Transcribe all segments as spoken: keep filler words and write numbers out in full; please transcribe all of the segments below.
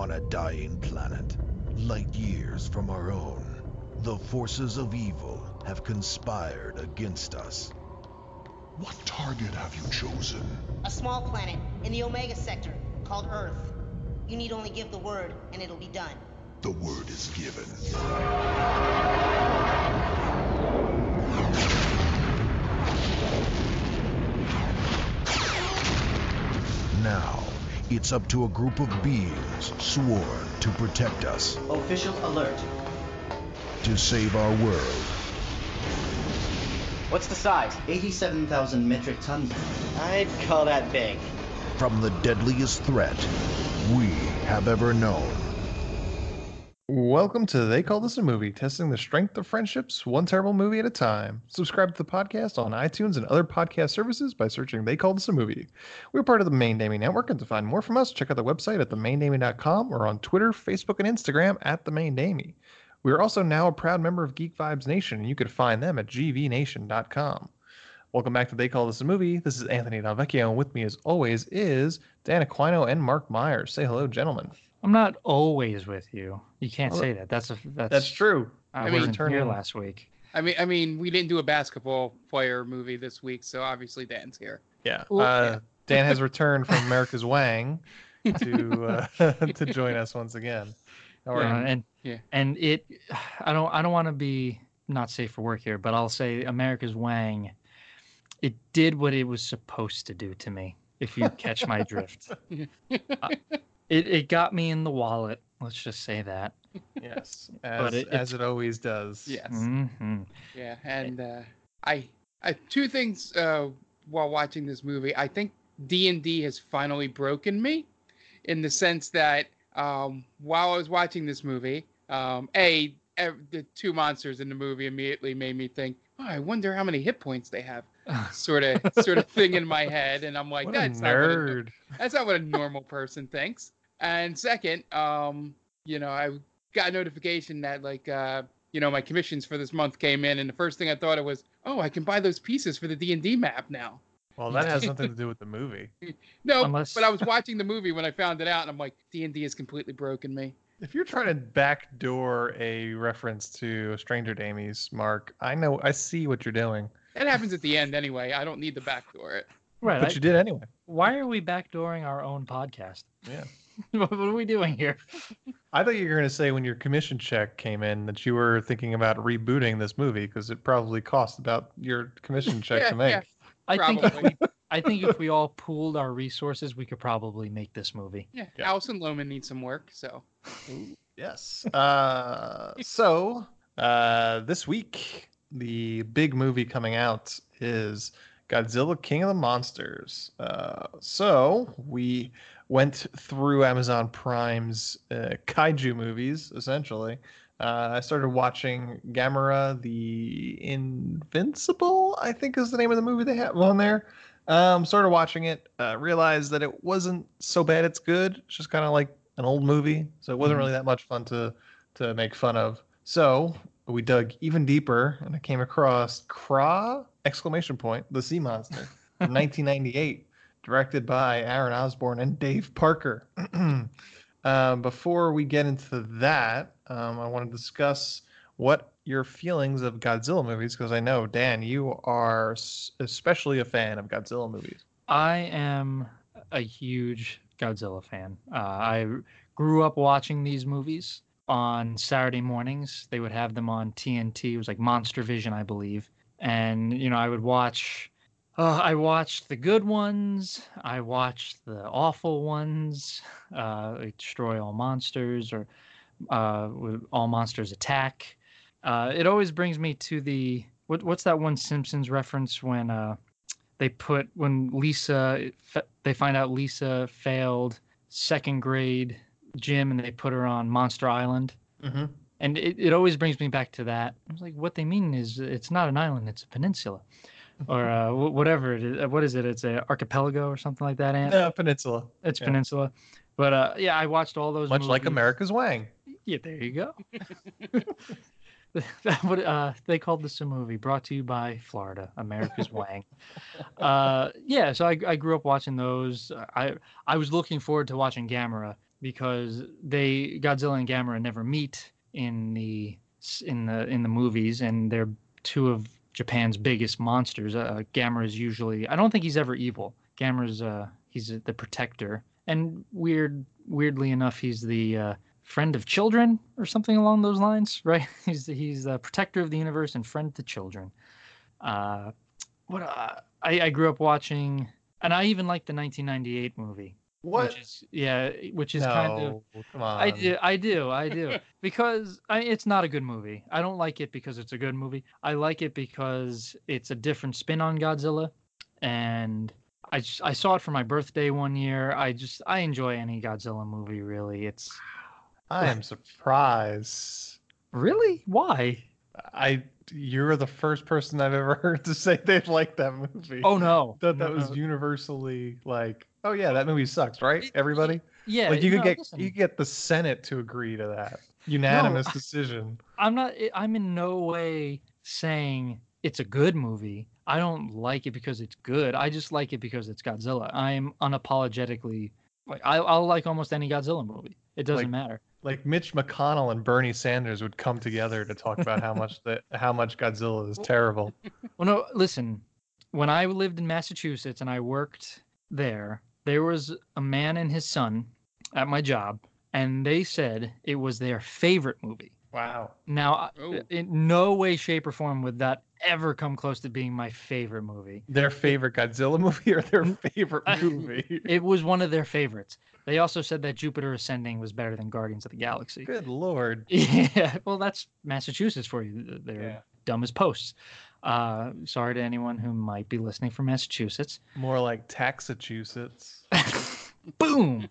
on a dying planet, light years from our own. The forces of evil have conspired against us. What target have you chosen? A small planet in the Omega Sector called Earth. You need only give the word and it'll be done. The word is given. Now, it's up to a group of beings sworn to protect us, Official alert. to save our world. What's the size? eighty-seven thousand metric tons. I'd call that big. From the deadliest threat we have ever known. Welcome to They Call This a Movie, testing the strength of friendships, one terrible movie at a time. Subscribe to the podcast on iTunes and other podcast services by searching They Call This a Movie. We're part of the Main Naming Network, and to find more from us, check out the website at the main naming dot com or on Twitter, Facebook, and Instagram at the Main Naming. We are also now a proud member of Geek Vibes Nation, and you can find them at g v nation dot com. Welcome back to They Call This a Movie. This is Anthony Dalvecchio, and with me as always is Dan Aquino and Mark Myers. Say hello, gentlemen. I'm not always with you. You can't Well, say that. That's a that's, That's true. I, I wasn't mean- here last week. I mean, I mean, we didn't do a basketball player movie this week, so obviously Dan's here. Yeah. Well, Uh, Dan has returned from America's Wang to uh, to join us once again. How are Yeah, you? and Yeah. and it, I don't I don't want to be not safe for work here, but I'll say America's Wang. It did what it was supposed to do to me. If you catch my drift, uh, it it got me in the wallet. Let's just say that. Yes, But as it- as it always does. Yes. hmm Yeah, and uh, I, I two things uh, while watching this movie. I think D and D has finally broken me, in the sense that um, while I was watching this movie, um, a ev- the two monsters in the movie immediately made me think, oh, I wonder how many hit points they have, sort of sort of thing in my head, and I'm like, What a that's not what a, nerd. that's not what a normal person thinks. And second, um, you know, I got a notification that like, uh, you know, my commissions for this month came in, and the first thing I thought it was, oh, I can buy those pieces for the D and D map now. Well, that has nothing to do with the movie. No, Unless- but I was watching the movie when I found it out, and I'm like, D and D has completely broken me. If you're trying to backdoor a reference to Stranger Damies, Mark, I know, I see what you're doing, That happens at the end anyway. I don't need to backdoor it. Right. but I- you did anyway. Why are we backdooring our own podcast? Yeah. What are we doing here? I thought you were going to say when your commission check came in that you were thinking about rebooting this movie because it probably cost about your commission check Yeah, to make. yeah. I think if Probably. we, I think if we all pooled our resources, we could probably make this movie. Yeah, Yeah. Allison Lohman needs some work, so. Yes. Uh, so uh, this week, the big movie coming out is Godzilla King of the Monsters. Uh, so we went through Amazon Prime's uh, kaiju movies, essentially. Uh, I started watching Gamera the Invincible, I think is the name of the movie they have on there. Um, started watching it, uh, realized that it wasn't so bad it's good. It's just kind of like an old movie, so it wasn't Mhm. really that much fun to to make fun of. So we dug even deeper, and I came across Kra! Exclamation point, the sea monster, from nineteen ninety-eight, directed by Aaron Osborne and Dave Parker. um, before we get into that, um, I want to discuss what your feelings of Godzilla movies, because I know, Dan, you are s- especially a fan of Godzilla movies. I am a huge Godzilla fan. Uh, I grew up watching these movies on Saturday mornings. They would have them on T N T. It was like Monster Vision, I believe. And, you know, I would watch, uh, I watched the good ones. I watched the awful ones, uh, like Destroy All Monsters or uh, with All Monsters Attack. Uh, it always brings me to the, what, what's that one Simpsons reference when, uh, they put when Lisa they find out Lisa failed second grade gym and they put her on Monster Island, Mm-hmm. and it, it always brings me back to that. I was like, what they mean is it's not an island, it's a peninsula, or uh, wh- whatever it is. What is it? It's a archipelago or something like that. Ant? Uh, Peninsula. It's yeah. peninsula. But uh, yeah, I watched all those. Much like movies. America's Wang. Yeah, there you go. That would, uh, they called this a movie brought to you by Florida, America's Wang. Uh, yeah, so I, I grew up watching those. I I was looking forward to watching Gamera because they Godzilla and Gamera never meet in the in the in the movies, and they're two of Japan's biggest monsters. Uh, Gamera is usually I don't think he's ever evil. Gamera's uh he's the protector, and weird weirdly enough he's the uh, friend of children or something along those lines, right? He's he's the protector of the universe and friend to children. Uh, what uh, I I grew up watching, and I even like the nineteen ninety-eight movie. What? Which is, yeah, which is no, kind of. come on. I do, I do, I do, because I, it's not a good movie. I don't like it because it's a good movie. I like it because it's a different spin on Godzilla, and I just, I saw it for my birthday one year. I just I enjoy any Godzilla movie really. It's I am surprised. really why? I you're the first person I've ever heard to say they like that movie. Oh no, That that No, was no. universally like, oh yeah, that movie sucks, right? Everybody? Yeah, Like you could no, get listen. you could get the Senate to agree to that. Unanimous I- decision. I'm not. I'm in no way saying it's a good movie. I don't like it because it's good. I just like it because it's Godzilla. I'm unapologetically like I, I'll like almost any Godzilla movie. It doesn't Like- matter. Like Mitch McConnell and Bernie Sanders would come together to talk about how much that how much Godzilla is terrible. Well, no, listen. When I lived in Massachusetts and I worked there, there was a man and his son at my job, and they said it was their favorite movie. Wow. Now, Oh. in no way, shape, or form would that ever come close to being my favorite movie. Their favorite Godzilla movie or their favorite movie? It was one of their favorites. They also said that Jupiter Ascending was better than Guardians of the Galaxy. Good lord. Yeah, well, that's Massachusetts for you. They're Yeah. dumb as posts. Uh, sorry to anyone who might be listening from Massachusetts. More like Taxachusetts. Boom,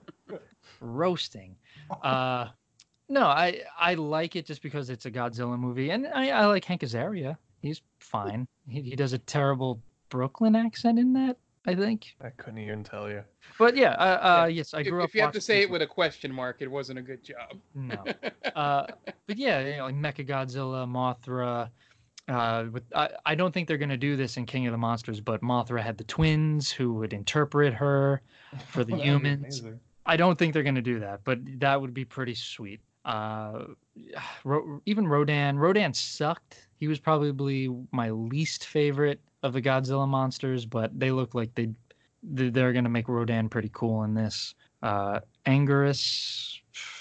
roasting. Uh, no, I I like it just because it's a Godzilla movie, and I, I like Hank Azaria. He's fine. He he does a terrible Brooklyn accent in that, I think. I couldn't even tell you. But yeah, uh, uh Yeah. yes, I If, grew up. if you have to watching say this it with a question mark, it wasn't a good job. No. Uh, but yeah, you know, like Mechagodzilla, Mothra. Uh, with I, I don't think they're gonna do this in King of the Monsters, but Mothra had the twins who would interpret her for the That'd be humans. amazing. I don't think they're gonna do that, but that would be pretty sweet. Uh, Ro- even Rodan. Rodan sucked. He was probably my least favorite of the Godzilla monsters, but they look like they they- they're gonna make Rodan pretty cool in this. Uh, Anguirus.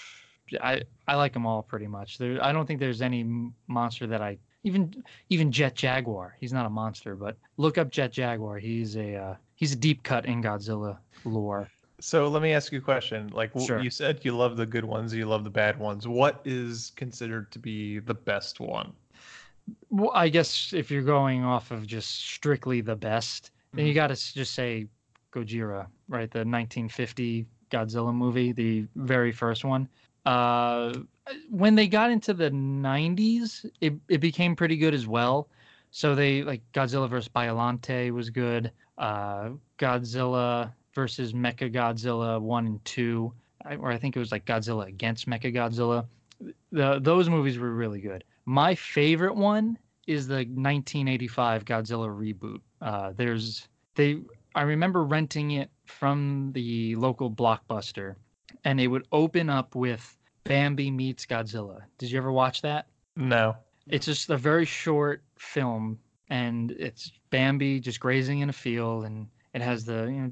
I I like them all pretty much. There, I don't think there's any m- monster that I even even Jet Jaguar. He's not a monster, but look up Jet Jaguar. He's a uh, he's a deep cut in Godzilla lore. So let me ask you a question. Like w- Sure. you said, you love the good ones, you love the bad ones. What is considered to be the best one? Well, I guess if you're going off of just strictly the best, then you got to just say Gojira, right? The nineteen fifty Godzilla movie, the very first one. Uh, when they got into the nineties, it, it became pretty good as well. So they like Godzilla versus Biollante was good. Uh, Godzilla versus Mechagodzilla one and two, I- or I think it was like Godzilla against Mechagodzilla. The those movies were really good. My favorite one is the nineteen eighty-five Godzilla reboot. Uh, there's they I remember renting it from the local Blockbuster, and it would open up with Bambi meets Godzilla. Did you ever watch that? No. It's just a very short film, and it's Bambi just grazing in a field, and it has the you know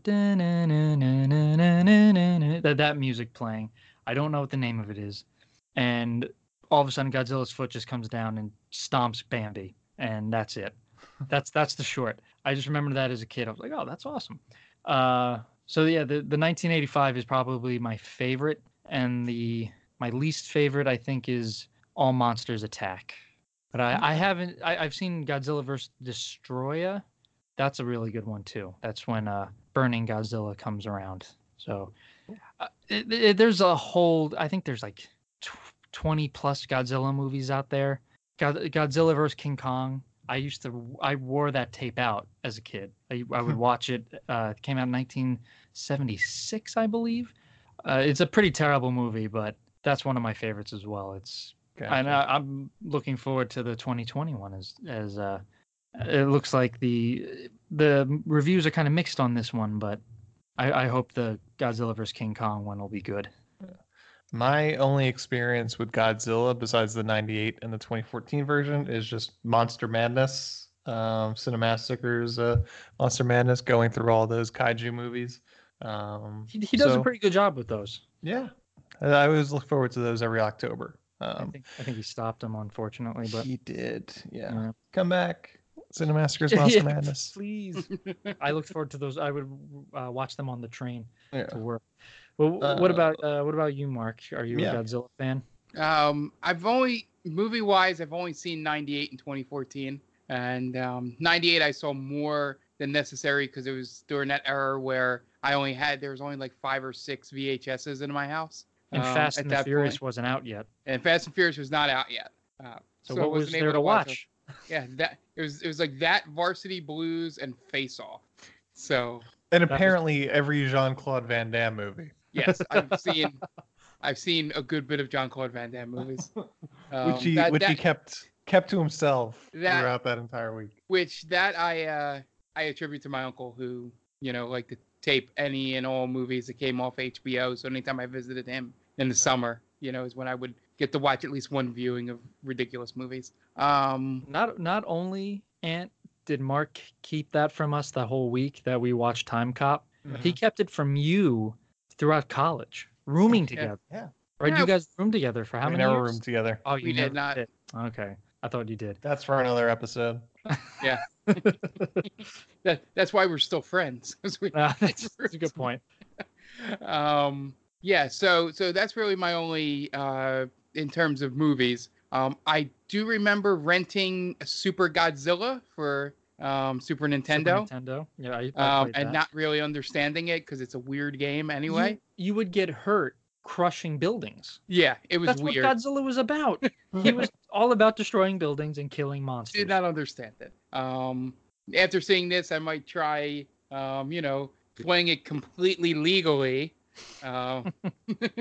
da-na-na-na-na-na-na-na, that that music playing. I don't know what the name of it is, and all of a sudden Godzilla's foot just comes down and stomps Bambi, and that's it. That's that's the short. I just remember that as a kid. I was like, oh, that's awesome. Uh, so yeah, the the nineteen eighty-five is probably my favorite, and the my least favorite I think is All Monsters Attack. But I, I haven't. I, I've seen Godzilla versus Destroya. That's a really good one too. That's when uh, Burning Godzilla comes around. So uh, it, it, there's a whole. I think there's like tw- twenty plus Godzilla movies out there. God, Godzilla versus King Kong. I used to. I wore that tape out as a kid. I, I would watch it. Uh, it came out in nineteen seventy-six, I believe. Uh, it's a pretty terrible movie, but that's one of my favorites as well. It's Gotcha. and I, I'm looking forward to the twenty twenty-one as as uh, it looks like the the reviews are kind of mixed on this one, but I, I hope the Godzilla versus King Kong one will be good. My only experience with Godzilla, besides the ninety-eight and the twenty fourteen version, is just Monster Madness. Um, Cinemassacre's uh, Monster Madness, going through all those kaiju movies. Um, He, he does so, a pretty good job with those. Yeah, I I always look forward to those every October. I Um, think I think he stopped them, unfortunately, but he did, yeah. Yeah. Come back, Cinemassacre's Monster Yeah, Madness. please. I looked forward to those. I would uh, watch them on the train Yeah. to work. Well, what Uh, about uh, what about you, Mark? Are you yeah. a Godzilla fan? Um, I've only movie wise, I've only seen ninety-eight and twenty fourteen, and um, ninety-eight I saw more than necessary because it was during that era where I only had there was only like five or six V H S's in my house. And um, Fast at and the that Furious point. wasn't out yet. And Fast and Furious was not out yet. Uh, So, I what was wasn't there able to watch watch? it. Yeah, that it was it was like that, Varsity Blues, and Face Off. So And was- apparently every Jean-Claude Van Damme movie. yes, I've seen I've seen a good bit of John Claude Van Damme movies. Um, which he that- which he that- kept kept to himself That- throughout that entire week. which that I uh, I attribute to my uncle, who you know liked to tape any and all movies that came off H B O. So anytime I visited him in the summer, you know, is when I would get to watch at least one viewing of ridiculous movies. Um, Not not only Ant did Mark keep that from us the whole week that we watched Time Cop, he kept it from you throughout college, rooming together. Yeah. Right? Yeah. You guys roomed together for how we many never years? roomed together. Oh, you We did never not. Okay, I thought you did. That's for another episode. yeah, that that's why we're still friends. 'cause we- Uh, that's, that's a good point. um yeah so so that's really my only uh in terms of movies. um I do remember renting a Super Godzilla for um Super Nintendo, Super Nintendo. Yeah, I, I um played and that. not really understanding it because it's a weird game anyway. You, you would get hurt crushing buildings. Yeah, it was That's weird. what Godzilla was about. He was all about destroying buildings and killing monsters. Did not understand it. Um, after seeing this, I might try, um, you know, playing it completely legally, uh, uh,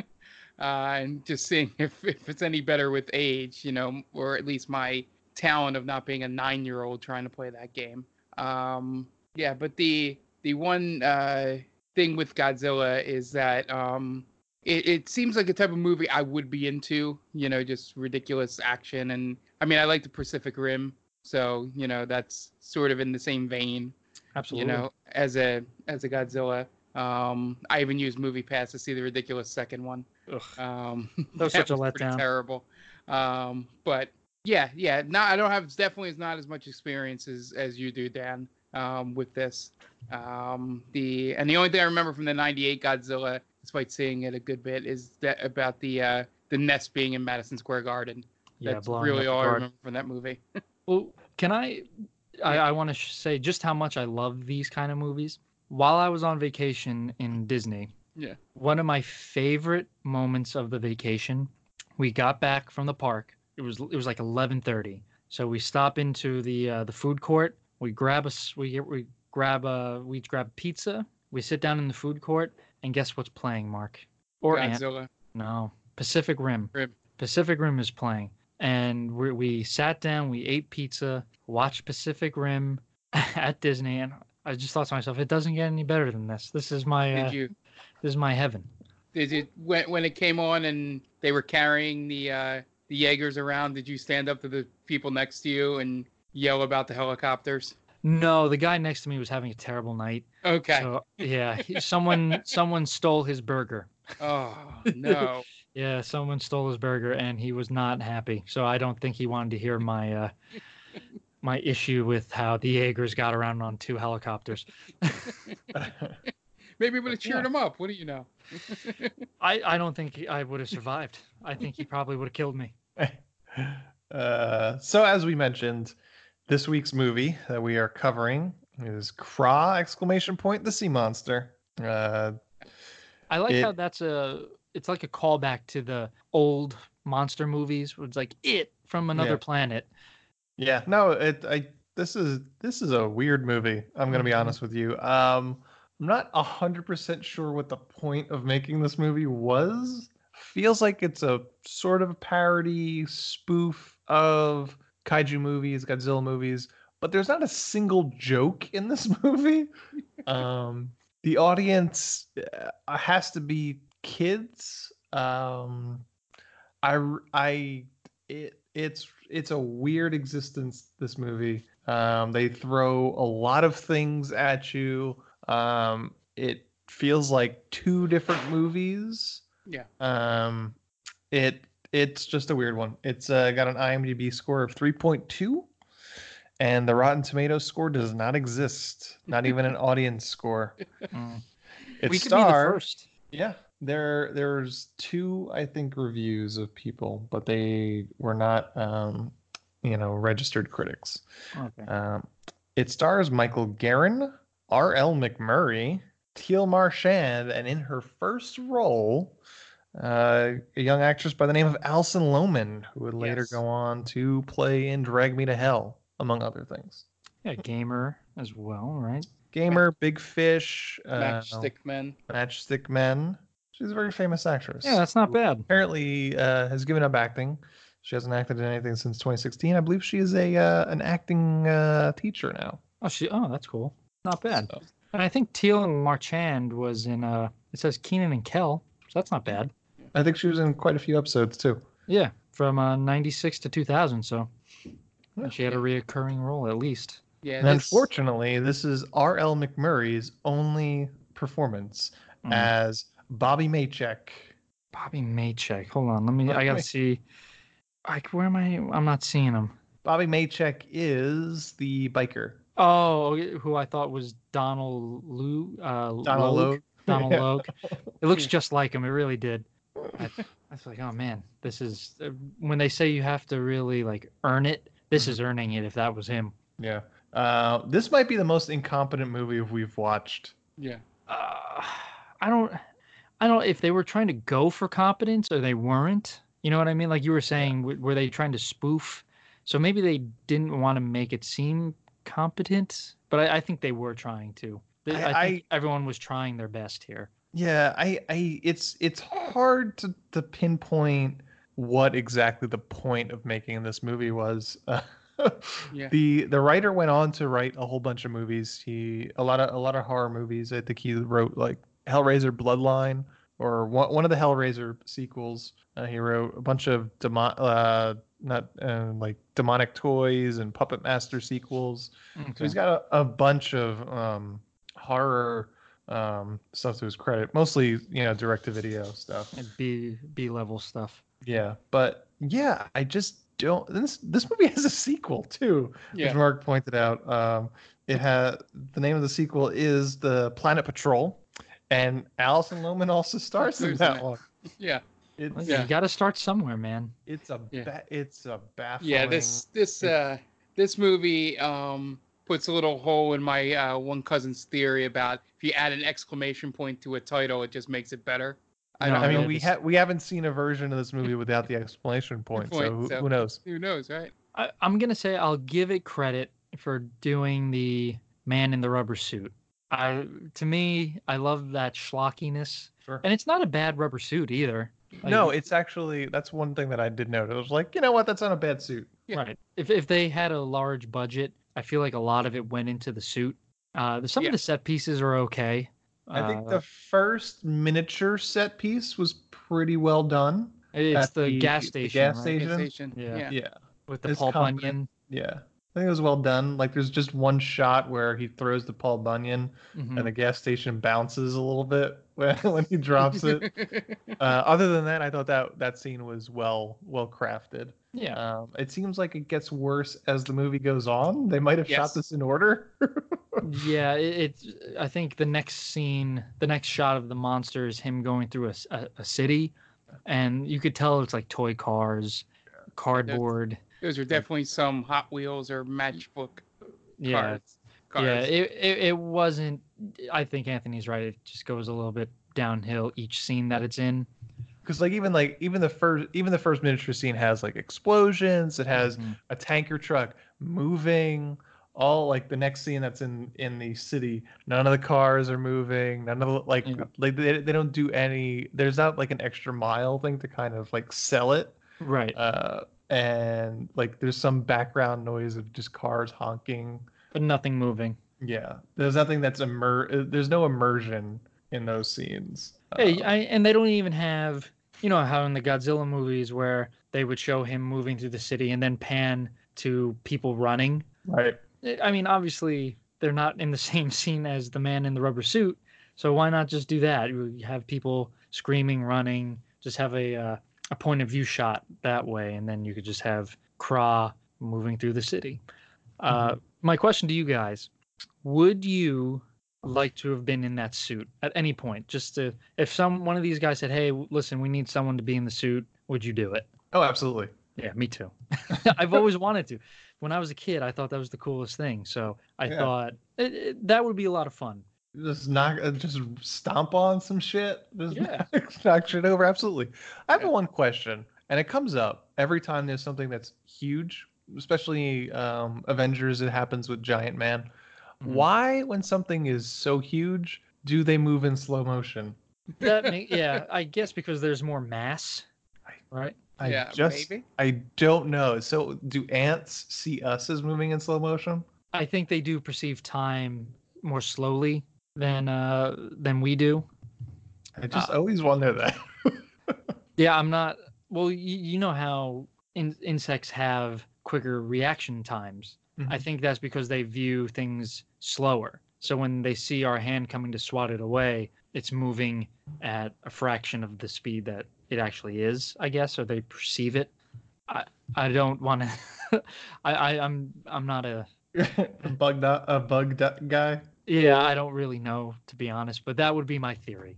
and just seeing if, if it's any better with age, you know, or at least my talent of not being a nine-year-old trying to play that game. Um, yeah, but the the one uh, thing with Godzilla is that um, it, it seems like a type of movie I would be into, you know, just ridiculous action. And I mean, I like the Pacific Rim, so, you know, that's sort of in the same vein, Absolutely. you know, as a as a Godzilla. Um, I even used Movie Pass to see the ridiculous second one. Ugh. Um, That was such a pretty letdown. Terrible. Um, but yeah, yeah, not I don't have definitely is not as much experience as, as you do, Dan, um, with this. Um, the and the only thing I remember from the ninety-eight Godzilla, despite seeing it a good bit, is that about the uh, the nest being in Madison Square Garden. Yeah, That's blowing really up the all I garden. remember from that movie. Well, can I? I, I want to sh- say just how much I love these kind of movies. While I was on vacation in Disney, Yeah. one of my favorite moments of the vacation, we got back from the park. It was it was like eleven thirty. So we stop into the uh, the food court. We grab a s- we we grab a we each grab pizza. We sit down in the food court, and guess what's playing, Mark? Or Ant? Godzilla. No, Pacific Rim. Rim. Pacific Rim is playing, and we we sat down, we ate pizza, watched Pacific Rim at Disney, and I just thought to myself, it doesn't get any better than this. This is my uh, Did you this is my heaven. did you when when it came on and they were carrying the uh, the Jaegers around? Did you stand up to the people next to you and yell about the helicopters? No, the guy next to me was having a terrible night. Okay. So yeah, he, someone someone stole his burger. Oh no. Yeah, someone stole his burger, and he was not happy. So I don't think he wanted to hear my uh, my issue with how the Jaegers got around on two helicopters. Maybe it would have cheered Yeah. him up. What do you know? I, I don't think I would have survived. I think he probably would have killed me. Uh, so as we mentioned, this week's movie that we are covering is Kra! Exclamation point the sea monster. Uh, I like It- how that's a it's like a callback to the old monster movies where it's like it from another Yeah. planet. yeah, no, it I this is this is a weird movie. I'm gonna be Mhm. honest with you. Um, I'm not a hundred percent sure what the point of making this movie was. Feels like it's a sort of parody spoof of kaiju movies, Godzilla movies, but there's not a single joke in this movie. um, the audience uh, has to be kids Um, I r- I it it's it's a weird existence. This movie. Um, they throw a lot of things at you. Um, it feels like two different movies. Yeah. Um, it it's just a weird one. It's uh, got an IMDb score of three point two, and the Rotten Tomatoes score does not exist. Not even an audience score. Mm. Its We could be the star, first. yeah, there there's two I think reviews of people, but they were not um, you know registered critics. Okay. Um, it stars Michael Guerin, R L. McMurray, Teal Marchand, and in her first role, uh, a young actress by the name of Alison Lohman, who would later Yes. go on to play in Drag Me to Hell, among other things. Yeah, gamer as well, right? Gamer, Big Fish, uh, Matchstick Men. Matchstick Men. She's a very famous actress. Yeah, that's not bad. Apparently, uh, has given up acting. She hasn't acted in anything since twenty sixteen. I believe she is a uh, an acting uh, teacher now. Oh, she. Oh, that's cool. Not bad. So, And I think Teal Marchand was in. Uh, it says Keenan and Kel, so that's not bad. I think she was in quite a few episodes too. Yeah, from uh, ninety-six to two thousand. So Yeah. she had a reoccurring role at least. Yeah. And this- unfortunately, this is R L. McMurray's only performance Mm. as Bobby Maycheck. Bobby Maycheck. Hold on, let me. Bobby I gotta May- see. Like, where am I? I'm not seeing him. Bobby Maycheck is the biker. Oh, who I thought was Donald Lou. Uh, Donald Logue. Logue. Donald Yeah. Logue. It looks just like him. It really did. I, I was like, oh man, this is uh, when they say you have to really like earn it. This Mm-hmm. is earning it. If that was him. Yeah. Uh, this might be the most incompetent movie we've watched. Yeah. Uh, I don't. I don't. If they were trying to go for competence or they weren't. You know what I mean? Like you were saying, w- were they trying to spoof? So maybe they didn't want to make it seem competent, but I, I think they were trying to. They- I- I, think everyone was trying their best here. Yeah, I, I, it's, it's hard to, to pinpoint what exactly the point of making this movie was. Uh, Yeah. The, the writer went on to write a whole bunch of movies. He, a lot of, a lot of horror movies. I think he wrote like Hellraiser Bloodline or one, one of the Hellraiser sequels. Uh, he wrote a bunch of demon, uh, not uh, like Demonic Toys and Puppet Master sequels. So he's got a, a bunch of um, horror um, stuff to his credit, mostly you know direct to video stuff. And B B level stuff. Yeah, but yeah, I just don't. This this movie has a sequel too, Yeah. which Mark pointed out. Um, it has the name of the sequel is the Planet Patrol, and Alison Lohman also stars in Who's that in it? one. Yeah. It's Well, Yeah. You got to start somewhere, man. it's a Yeah. ba- it's a baffling. Yeah. This this it- uh this movie um puts a little hole in my uh, one cousin's theory about if you add an exclamation point to a title, it just makes it better. I No, don't I know. mean, we this- have we haven't seen a version of this movie without the exclamation point, so, Point, who, so- who knows? Who knows, right? I, I'm gonna say I'll give it credit for doing the man in the rubber suit. I to me, I love that schlockiness, Sure. and it's not a bad rubber suit either. Like, No, it's actually that's one thing that I did note. It was like, you know what, that's not a bad suit. Yeah. right. If if they had a large budget, I feel like a lot of it went into the suit. Uh, the- some Yeah. of the set pieces are okay. I think Uh, the first miniature set piece was pretty well done. it's at the, the- gas the station, gas right? station. Gas station. Yeah. Yeah. Yeah, with the It's Paul confident. Bunyan. yeah. I think it was well done. Like, there's just one shot where he throws the Paul Bunyan, Mhm. and the gas station bounces a little bit when, when he drops it. Uh, other than that, I thought that that scene was well well crafted. Yeah. Um, it seems like it gets worse as the movie goes on. They might have Yes. shot this in order. Yeah, it, it's. I think the next scene, the next shot of the monster is him going through a, s- a- a city, and you could tell it's like toy cars, cardboard. Those are definitely some Hot Wheels or Matchbook Yeah, cars. cars. yeah. It, it it wasn't. I think Anthony's right. It just goes a little bit downhill each scene that it's in. Because like even like even the first even the first miniature scene has like explosions. It has Mhm. a tanker truck moving. All like the next scene that's in in the city, none of the cars are moving. None of the, like Yeah. like they, they don't do any. There's not like an extra mile thing to kind of like sell it. Right, Uh, and like there's some background noise of just cars honking. but nothing moving. Yeah, there's nothing that's immer. uh, There's no immersion in those scenes. Hey, Uh, I, and they don't even have you know how in the Godzilla movies where they would show him moving through the city and then pan to people running. Right. I mean, obviously they're not in the same scene as the man in the rubber suit, so why not just do that? You have people screaming, running, just have a uh, a point of view shot that way, and then you could just have Kra moving through the city. Uh, Mm-hmm. My question to you guys: would you like to have been in that suit at any point? Just to, if some one of these guys said, "Hey, listen, we need someone to be in the suit," would you do it? Oh, absolutely. Yeah, me too. I've always wanted to. When I was a kid, I thought that was the coolest thing. So I Yeah. thought it, it, that would be a lot of fun. Just knock, uh, just stomp on some shit. Just Yeah. knock, knock shit over. Absolutely. I have one question, and it comes up every time there's something that's huge, especially um, Avengers. It happens with Giant Man. Mhm. Why, when something is so huge, do they move in slow motion? That may, yeah, I guess because there's more mass, right? I Yeah, just, maybe. I don't know. So, do ants see us as moving in slow motion? I think they do perceive time more slowly than uh than we do. I just Uh, always wonder that. Yeah, I'm not. Well, you, you know how in, insects have quicker reaction times. I Mhm. think that's because they view things slower. So when they see our hand coming to swat it away, it's moving at a fraction of the speed that it actually is, I guess, or they perceive it. I I don't want to. I, I I'm I'm not a. a bug, do- a bug du- guy. Yeah, I don't really know, to be honest, but that would be my theory.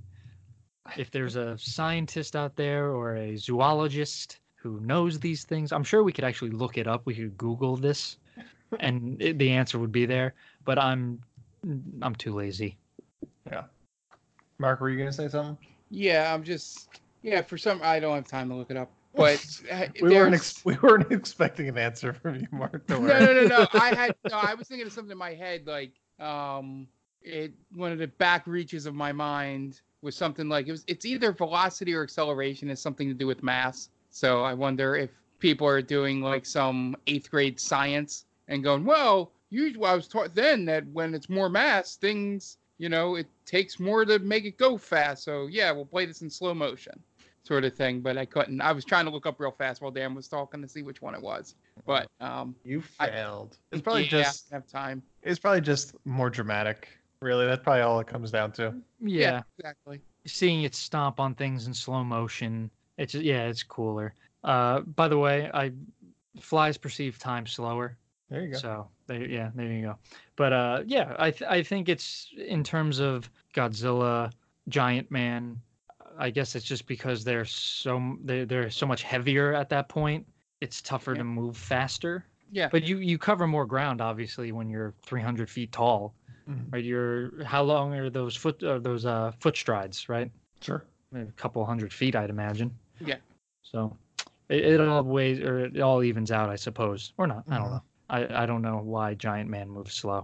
If there's a scientist out there or a zoologist who knows these things, I'm sure we could actually look it up. We could Google this, and it, the answer would be there. But I'm I'm too lazy. Mark, were you gonna say something? Yeah, I'm just yeah. For some, I don't have time to look it up. But uh, We weren't there's- ex- we weren't expecting an answer from you, Mark. Don't no, worry. no, no, no. I had no. I was thinking of something in my head, like um, it. One of the back reaches of my mind was something like it was. It's either velocity or acceleration. Has something to do with mass. So I wonder if people are doing like some eighth grade science and going, well, usually I was taught then that when it's more mass, things, you know, it takes more to make it go fast. So yeah, we'll play this in slow motion, sort of thing. But I couldn't. I was trying to look up real fast while Dan was talking to see which one it was. But um, You I- failed. it's probably yeah, just I have time. it's probably just more dramatic. Really, that's probably all it comes down to. Yeah, exactly. seeing it stomp on things in slow motion. It's yeah, it's cooler. Uh, by the way, I flies perceive time slower. There you go. So there, yeah, there you go. But uh, yeah, I th- I think it's in terms of Godzilla, Giant Man. I guess it's just because they're so they're, they're so much heavier at that point. It's tougher Yeah. to move faster. Yeah. But you you cover more ground obviously when you're three hundred feet tall, Mhm. right? You're how long are those foot uh, those uh foot strides, right? Sure. Maybe a couple hundred feet, I'd imagine. Yeah. So it, it all weighs or it all evens out, I suppose, or not. I don't Mhm. know. I, I don't know why Giant Man moves slow.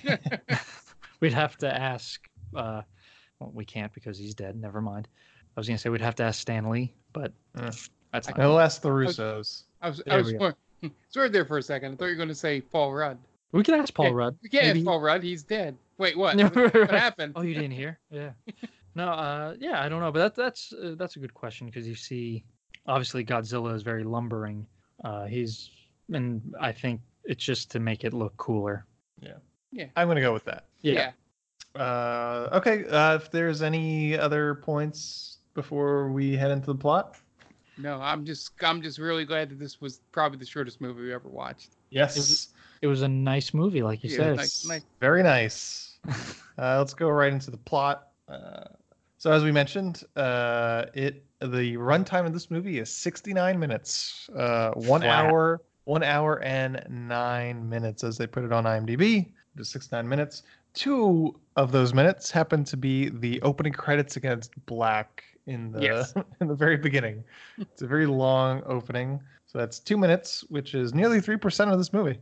We'd have to ask. Uh, well, we can't because he's dead. Never mind. I was gonna say we'd have to ask Stan Lee, but Yeah. that's not. We'll ask the Russos. I was, There I was we going, sort of there for a second. I thought you were going to say Paul Rudd. We could ask Paul Yeah, Rudd. We can't Maybe- ask Paul Rudd. He's dead. Wait, what? No, what, what happened? Oh, you didn't hear? Yeah. No. Uh. Yeah. I don't know, but that, that's uh, that's a good question because you see, obviously Godzilla is very lumbering. Uh. He's and I think it's just to make it look cooler. I'm gonna go with that. Yeah. Uh, okay. Uh, if there's any other points before we head into the plot. No, I'm just I'm just really glad that this was probably the shortest movie we ever watched. Yes. It was a nice movie, like you Yeah, said. nice, nice. Very nice. Uh, let's go right into the plot. Uh, so as we mentioned, uh, it the runtime of this movie is sixty-nine minutes. Uh, one Flat. hour, one hour and nine minutes, as they put it on IMDb. Just sixty-nine minutes. Two of those minutes happen to be the opening credits against Black in the Yes. in the very beginning. It's a very long opening. So that's two minutes, which is nearly three percent of this movie.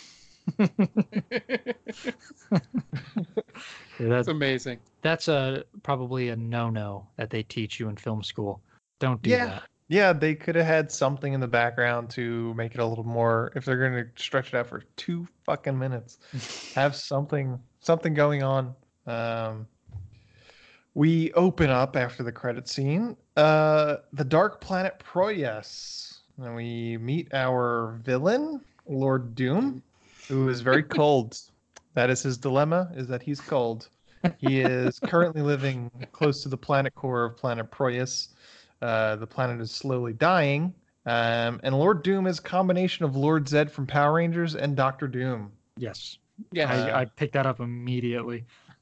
Yeah, that, It's amazing. that's a probably a no-no that they teach you in film school. Don't do Yeah. that. Yeah, they could have had something in the background to make it a little more. If they're going to stretch it out for two fucking minutes, have something something going on. Um, we open up after the credit scene, uh, the dark planet Proyas, and we meet our villain, Lord Doom, who is very cold. That is his dilemma, is that he's cold. He is currently living close to the planet core of planet Proyas. Uh, the planet is slowly dying. Um, and Lord Doom is a combination of Lord Zed from Power Rangers and Doctor Doom. Yes. Yeah. I, I picked that up immediately.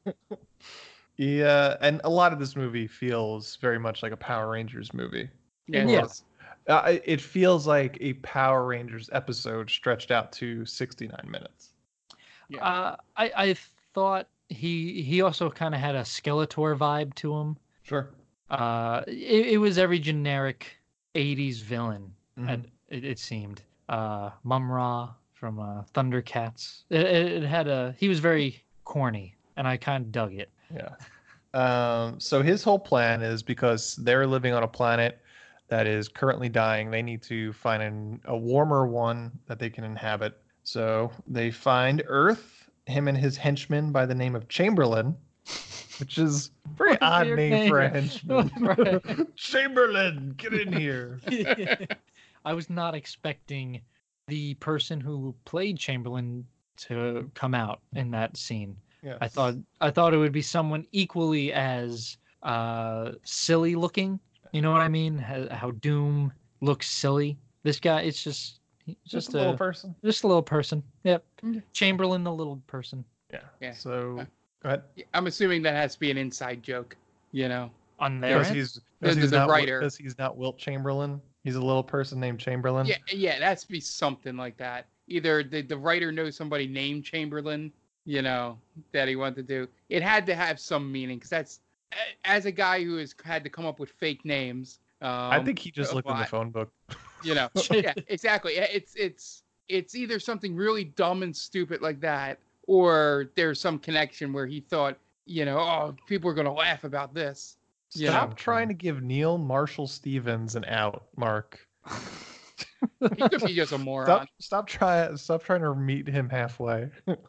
Yeah, and a lot of this movie feels very much like a Power Rangers movie. Yeah. Yes. Uh, it feels like a Power Rangers episode stretched out to sixty-nine minutes. Yeah. Uh, I, I thought he he also kind of had a Skeletor vibe to him. Sure. Uh, it, it was every generic eighties villain, Mhm. and it, it seemed. Uh, Mum-Ra from uh, Thundercats. It, it, it had a. He was very corny, and I kind of dug it. Yeah. Um, so his whole plan is because they're living on a planet that is currently dying. They need to find an, a warmer one that they can inhabit. So they find Earth, him and his henchman by the name of Chamberlain, which is a very What a odd weird name, for a name. henchman. Right. Chamberlain, get in here. I was not expecting the person who played Chamberlain to come out in that scene. Yeah. I thought I thought it would be someone equally as uh, silly looking. You know what I mean? How, how Doom looks silly. This guy, it's just he's just, just, a little a person. just a little person. Yep. Okay. Chamberlain, the little person. Yeah. Yeah. So Uh, go ahead. I'm assuming that has to be an inside joke. You know. On their Because end? he's The- because the- he's the not writer. because he's not Wilt Chamberlain. He's a little person named Chamberlain. Yeah. Yeah. It has to be something like that. Either the the writer knows somebody named Chamberlain, you know, that he wanted to do. It had to have some meaning because that's a- as a guy who has had to come up with fake names. Um, I think he just a looked in the lot. phone book. You know, yeah, exactly. Yeah, It's it's it's either something really dumb and stupid like that, or there's some connection where he thought, you know, oh, people are gonna laugh about this. You Stop know, trying to give Neil Marshall Stevens an out, Mark. he could be just a moron. Stop stop trying stop trying to meet him halfway.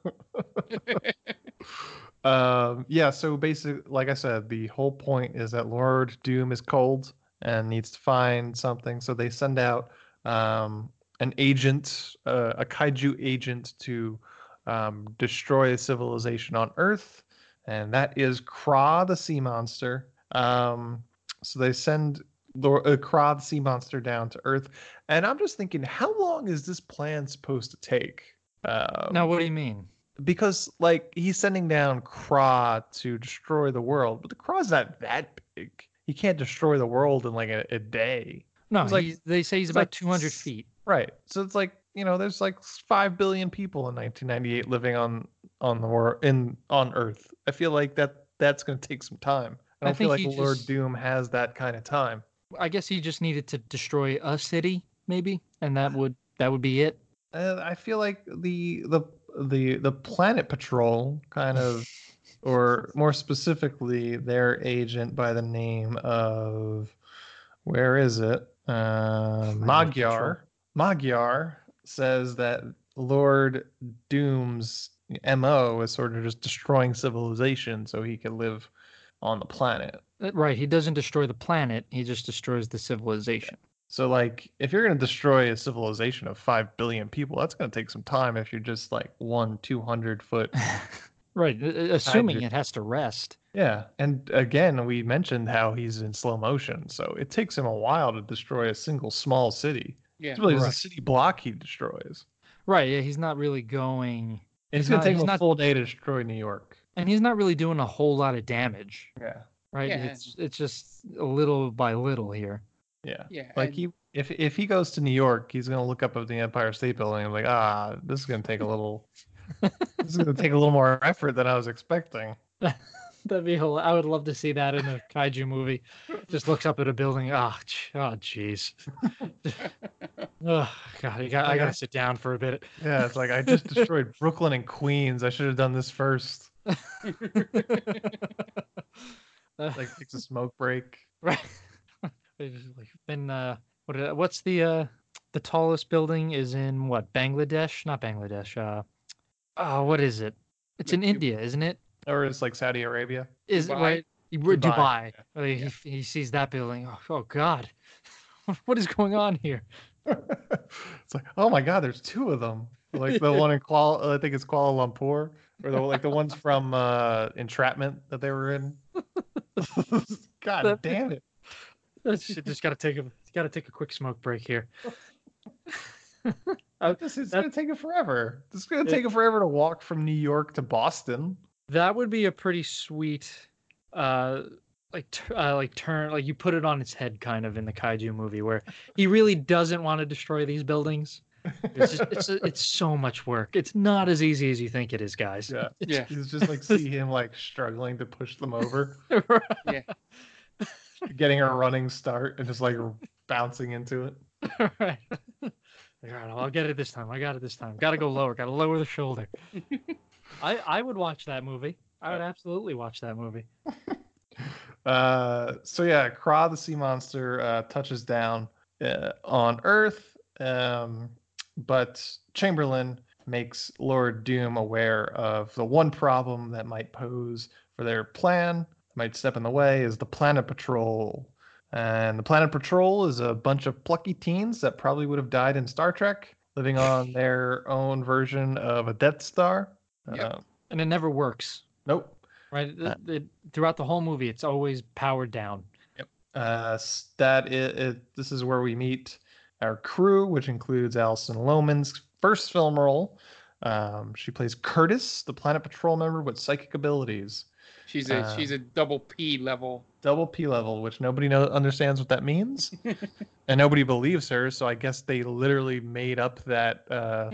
um yeah, so basically, like I said, the whole point is that Lord Doom is cold and needs to find something. So they send out um an agent, uh, a kaiju agent to um, destroy a civilization on Earth, and that is Kra the sea monster. Um, so they send Lord, uh, Kra the sea monster down to Earth, and I'm just thinking, how long is this plan supposed to take? Um, Now, what do you mean? because like he's sending down Kra to destroy the world, but the Kra's not that big. He can't destroy the world in like a, a day. No, It's like- he's, they say he's it's about like two hundred s- feet. Right. So it's like, you know, there's like five billion people in nineteen ninety-eight living on on the world in on Earth. I feel like that that's going to take some time. I I don't feel like think he Lord just- Doom has that kind of time. I guess he just needed to destroy a city, maybe, and that would that would be it. Uh, I feel like the the the the Planet Patrol kind of, or more specifically, their agent by the name of, where is it? Uh, Magyar. Magyar says that Lord Doom's M O is sort of just destroying civilization so he can live on the planet. Uh, Right, he doesn't destroy the planet; he just destroys the civilization. So, like, if you're going to destroy a civilization of five billion people, that's going to take some time if you're just like one, two hundred foot. Right, uh, uh, assuming ju- it has to rest. Yeah. And again, we mentioned how he's in slow motion. So it takes him a while to destroy a single small city. Yeah. It's really just Right. a city block he destroys. Right, yeah, he's not really going, It's He's going not- to take he's him a not- full day to destroy New York. and he's not really doing a whole lot of damage. Yeah. Right, Yeah. it's it's just a little by little here. Yeah. Yeah. Like and- he, if if he goes to New York, he's gonna look up at the Empire State Building and be like, ah, this is gonna take a little, this is gonna take a little more effort than I was expecting. That'd be hil- I would love to see that in a kaiju movie. Just looks up at a building. Oh, ch- oh, jeez. Oh God, I got I gotta sit down for a bit. Yeah, it's like I just destroyed Brooklyn and Queens. I should have done this first. Like takes a smoke break. Right. Then uh, what? uh, What's the uh, the tallest building is in what? Bangladesh? Not Bangladesh. Uh, oh, what is it? It's in Maybe- India, isn't it? Or it's like Saudi Arabia. Is it Dubai? right? He- Dubai. Dubai. Like, he, he sees that building. Oh, oh God, what is going on here? It's like, oh my God, there's two of them. Like the one in Kuala, I think it's Kuala Lumpur, or the like the ones from uh, Entrapment that they were in. God That- damn it! Shit, just gotta take a gotta take a quick smoke break here. This is gonna take it forever. This is gonna take it forever to walk from New York to Boston. That would be a pretty sweet, uh, like t- uh, like turn like you put it on its head kind of in the kaiju movie where he really doesn't want to destroy these buildings. It's just it's a, it's so much work. It's not as easy as you think it is, guys. Yeah, Yeah. It's just like see him like struggling to push them over, Yeah. getting a running start, and just like bouncing into it. Right. All right, I'll get it this time. I got it this time. Got to go lower. Got to lower the shoulder. I I would watch that movie. I would absolutely watch that movie. Uh, so yeah, Kra the sea monster uh, touches down uh, on Earth, um, but Chamberlain makes Lord Doom aware of the one problem that might pose for their plan, might step in the way, is the Planet Patrol. And the Planet Patrol is a bunch of plucky teens that probably would have died in Star Trek, living on their own version of a Death Star. Yep. Uh, And it never works. nope. Right? It, it, throughout the whole movie, it's always powered down. Uh, s- that it, it, this is where we meet our crew, which includes Alison Lohman's first film role. Um, she plays Curtis, the Planet Patrol member with psychic abilities. She's a Uh, she's a double P level. Double P level, which nobody know, understands what that means, and nobody believes her. So I guess they literally made up that uh,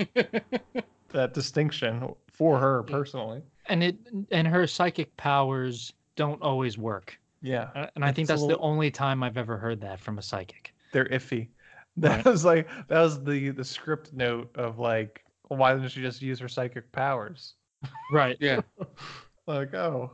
that distinction for her personally. And it and her psychic powers don't always work. Yeah, Uh, And I think It's a that's the little- only time I've ever heard that from a psychic. they're iffy. That Right. was like that was the the script note of like, well, why didn't she just use her psychic powers? Right. Yeah. Like, oh,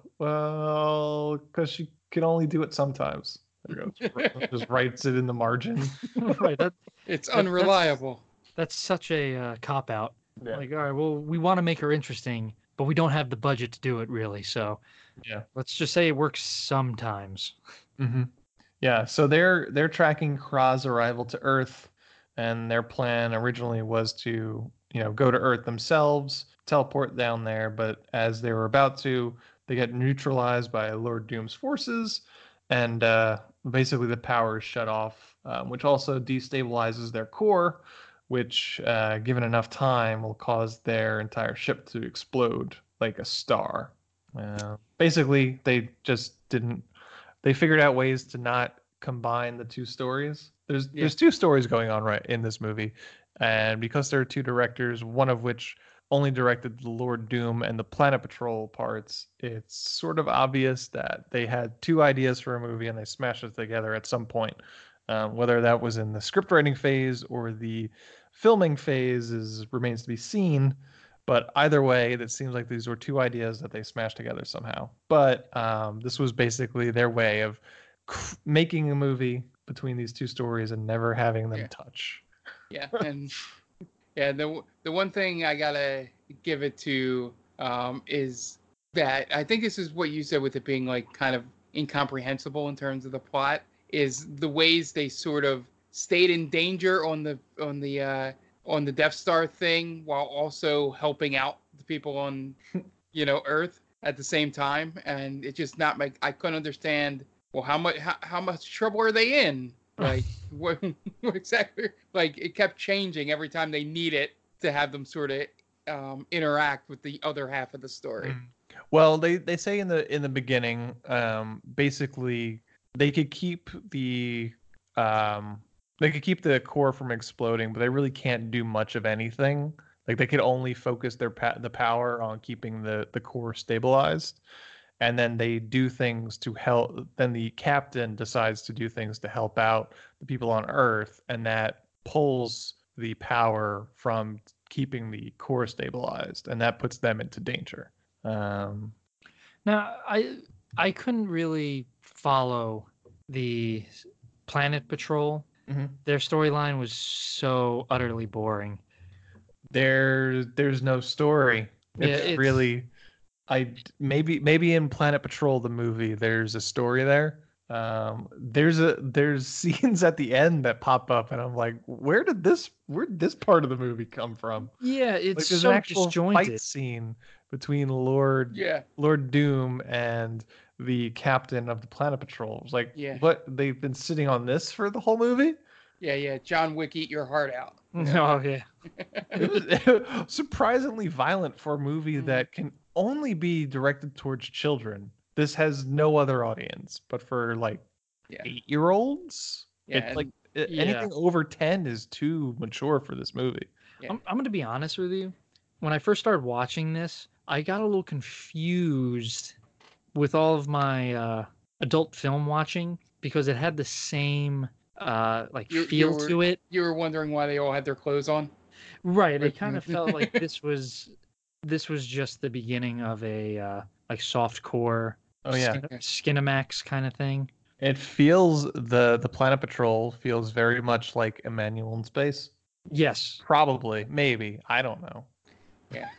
well, because she can only do it sometimes. There you go. Just writes it in the margin. Right. That It's That- that's- unreliable. that's such a uh, cop out. Yeah. Like, all right, well, we want to make her interesting, but we don't have the budget to do it really. So, Yeah. let's just say it works sometimes. Mm-hmm. Yeah. So they're they're tracking Kra's arrival to Earth, and their plan originally was to you know go to Earth themselves, teleport down there. But as they were about to, they get neutralized by Lord Doom's forces, and uh, basically the power is shut off, um, which also destabilizes their core, which, uh, given enough time, will cause their entire ship to explode like a star. Uh, basically, they just didn't. They figured out ways to not combine the two stories. There's Yeah. there's two stories going on right in this movie, and because there are two directors, one of which only directed the Lord Doom and the Planet Patrol parts, it's sort of obvious that they had two ideas for a movie and they smashed it together at some point. Um, whether that was in the script writing phase or the filming phase is remains to be seen. But either way, it seems like these were two ideas that they smashed together somehow. But um, this was basically their way of c- making a movie between these two stories and never having them Yeah. touch. Yeah, and yeah, the the one thing I gotta give it to um, is that I think this is what you said with it being like kind of incomprehensible in terms of the plot, is the ways they sort of stayed in danger on the on the uh, on the Death Star thing while also helping out the people on you know Earth at the same time, and it just not make I couldn't understand. Well, how much how, how much trouble are they in? Like what, what exactly? Like it kept changing every time they need it to have them sort of um, interact with the other half of the story. Well, they, they say in the in the beginning, um, basically they could keep the um, they could keep the core from exploding, but they really can't do much of anything. Like they could only focus their pa- the power on keeping the the core stabilized, and then they do things to help. Then the captain decides to do things to help out the people on Earth, and that pulls the power from keeping the core stabilized, and that puts them into danger. Um, Now, I I couldn't really follow the Planet Patrol. Mhm. Their storyline was so utterly boring. there, there's no story. Yeah, It's, it's- really I maybe maybe in Planet Patrol the movie there's a story there. Um, there's a there's scenes at the end that pop up, and I'm like, where did this where did this part of the movie come from? Yeah, Like it's there's so an actual disjointed. fight scene between Lord Yeah. Lord Doom and the captain of the Planet Patrol. It's like, Yeah. what, they've been sitting on this for the whole movie? Yeah, yeah. John Wick, eat your heart out. Oh yeah. It was, it was surprisingly violent for a movie Mhm. that can only be directed towards children. This has no other audience, but for like Yeah. eight-year-olds, Yeah, it's and- like i- Yeah. anything over ten is too mature for this movie. Yeah. I'm, I'm going to be honest with you. When I first started watching this, I got a little confused with all of my uh, adult film watching because it had the same uh, like You- you feel were- to it. You were wondering why they all had their clothes on? Right. Right. It kind of felt like this was this was just the beginning of a uh, like soft core Oh yeah, skin- Skinamax kind of thing. it feels the the Planet Patrol feels very much like Emmanuel in Space. Yes. Probably, maybe, I don't know. Yeah.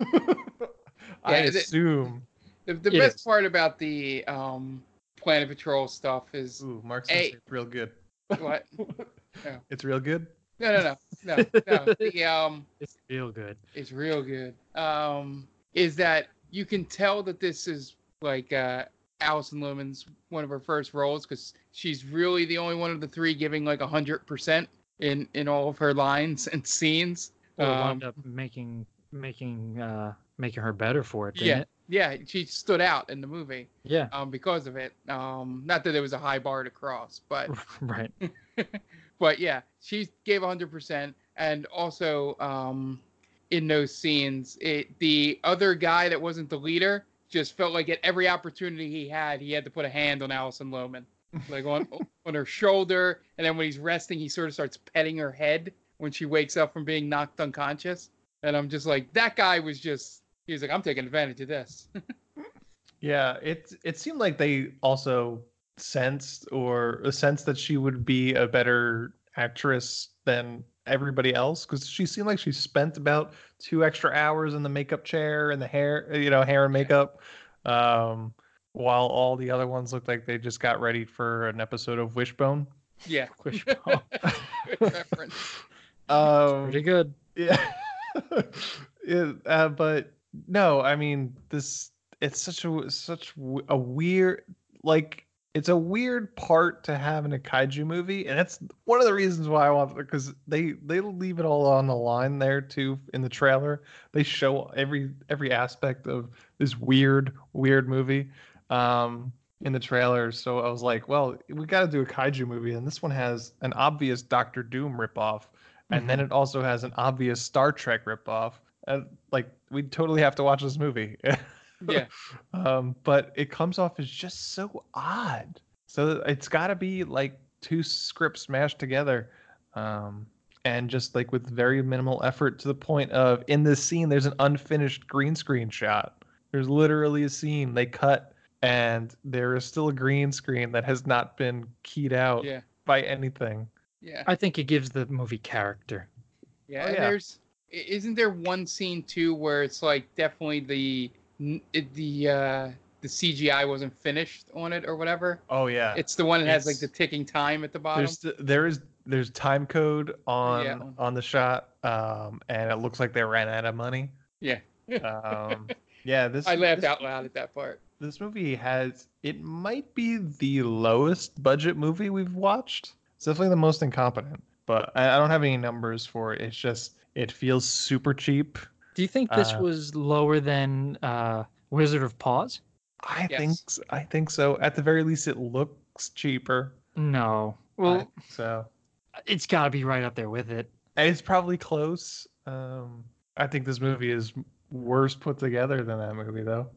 I Yeah, the- assume. The, the It best is. part about the um, Planet Patrol stuff is Ooh, Mark's Hey. it's real good. what? It's real good. No, no, no, no, no. The um, It's real good. it's real good. Um, is that you can tell that this is like uh, Alison Lohman's one of her first roles because she's really the only one of the three giving like a hundred percent in in all of her lines and scenes. Well, it Um, wound up making making uh making her better for it, didn't yeah, it? yeah, she stood out in the movie Yeah. um, because of it. Um, not that there was a high bar to cross, but Right. but yeah, she gave one hundred percent. And also um, in those scenes, it, the other guy that wasn't the leader just felt like at every opportunity he had, he had to put a hand on Alison Lohman, like on on her shoulder. And then when he's resting, he sort of starts petting her head when she wakes up from being knocked unconscious. And I'm just like, that guy was just, he was like, I'm taking advantage of this. Yeah, it it seemed like they also sensed or a sense that she would be a better actress than everybody else because she seemed like she spent about two extra hours in the makeup chair and the hair, you know, hair and makeup, um, while all the other ones looked like they just got ready for an episode of Wishbone. Yeah. Wishbone. Good reference. Um, Pretty good. Yeah. Yeah, uh, but no, I mean this. It's such a such w- a weird like it's a weird part to have in a kaiju movie, and that's one of the reasons why I want because they they leave it all on the line there too in the trailer. They show every every aspect of this weird weird movie um, in the trailer. So I was like, well, we got to do a kaiju movie, and this one has an obvious Doctor Doom ripoff, and then it also has an obvious Star Trek ripoff. And like we totally have to watch this movie. Yeah. um, but it comes off as just so odd. So it's got to be like two scripts smashed together, um, and just like with very minimal effort to the point of in this scene, there's an unfinished green screen shot. There's literally a scene they cut, and there is still a green screen that has not been keyed out Yeah. by anything. Yeah. I think it gives the movie character. Yeah, Oh, and yeah. there's i- isn't there one scene too where it's like definitely the n- it- the uh the C G I wasn't finished on it or whatever. Oh yeah, It's the one that has like It's- the ticking time at the bottom. there's there is there's time code on Yeah. on the shot, um, and it looks like they ran out of money. Yeah. Um, yeah, this I laughed this, out loud at that part. This movie has it might be the lowest budget movie we've watched. It's definitely the most incompetent, but I, I don't have any numbers for it. It's just it feels super cheap. Do you think this Uh, was lower than uh, Wizard of Paws? I Yes. think s- I think so. At the very least, it looks cheaper. No. I Well, think so it's got to be right up there with it. and it's probably close. Um, I think this movie is worse put together than that movie, though.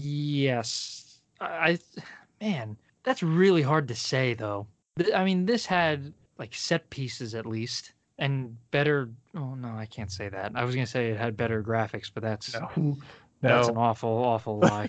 Yes. I, I man, that's really hard to say though. Th- I mean, this had like set pieces at least and better. Oh no, I can't say that. I was gonna say it had better graphics, but that's No, that's an no. awful, awful lie.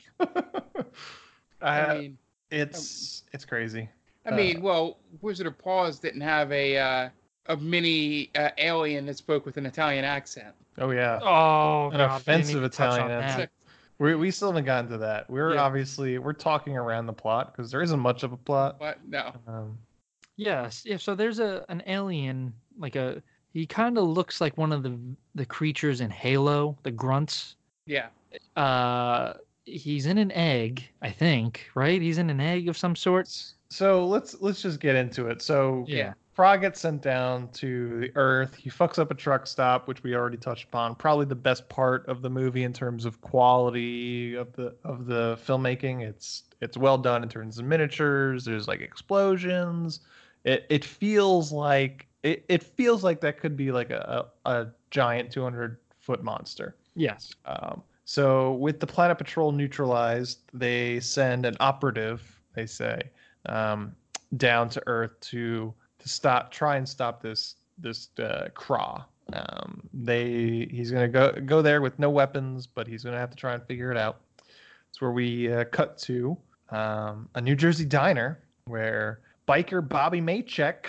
I I, mean, it's it's crazy. I mean, well, Wizard of Paws didn't have a uh, a mini uh, alien that spoke with an Italian accent. Oh yeah, Oh, An God, we didn't offensive even touch on Italian that. accent. we we still haven't gotten to that. We're Yeah. obviously we're talking around the plot because there isn't much of a plot. But no. Um, Yes, yeah. So there's a an alien, like a he kind of looks like one of the the creatures in Halo, the grunts. Yeah. Uh, he's in an egg, I think, right? He's in an egg of some sort. so let's let's just get into it. So Yeah. Frog gets sent down to the Earth. He fucks up a truck stop, which we already touched upon. Probably the best part of the movie in terms of quality of the of the filmmaking. It's it's well done in terms of miniatures. There's like explosions. It it feels like it, it feels like that could be like a a, a giant two hundred foot monster. Yes. Um, so with the Planet Patrol neutralized, they send an operative, they say, um, down to Earth to to stop, try and stop this this uh, Craw. Um, they he's gonna go go there with no weapons, but he's gonna have to try and figure it out. It's where we uh, cut to um, a New Jersey diner where biker Bobby Maycheck.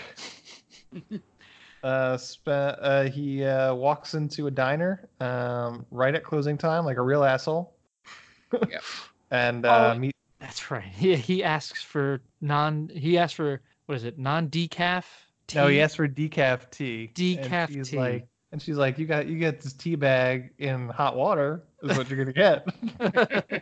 Uh, spe- uh, he uh, walks into a diner um, right at closing time, like a real asshole. Yep. And uh, Oh, meet. That's right. He he asks for non. He asks for what is it? Non decaf. No, he asks for decaf tea. Decaf and she's tea. Like, and she's like, "You got you get this tea bag in hot water. Is what you're gonna get."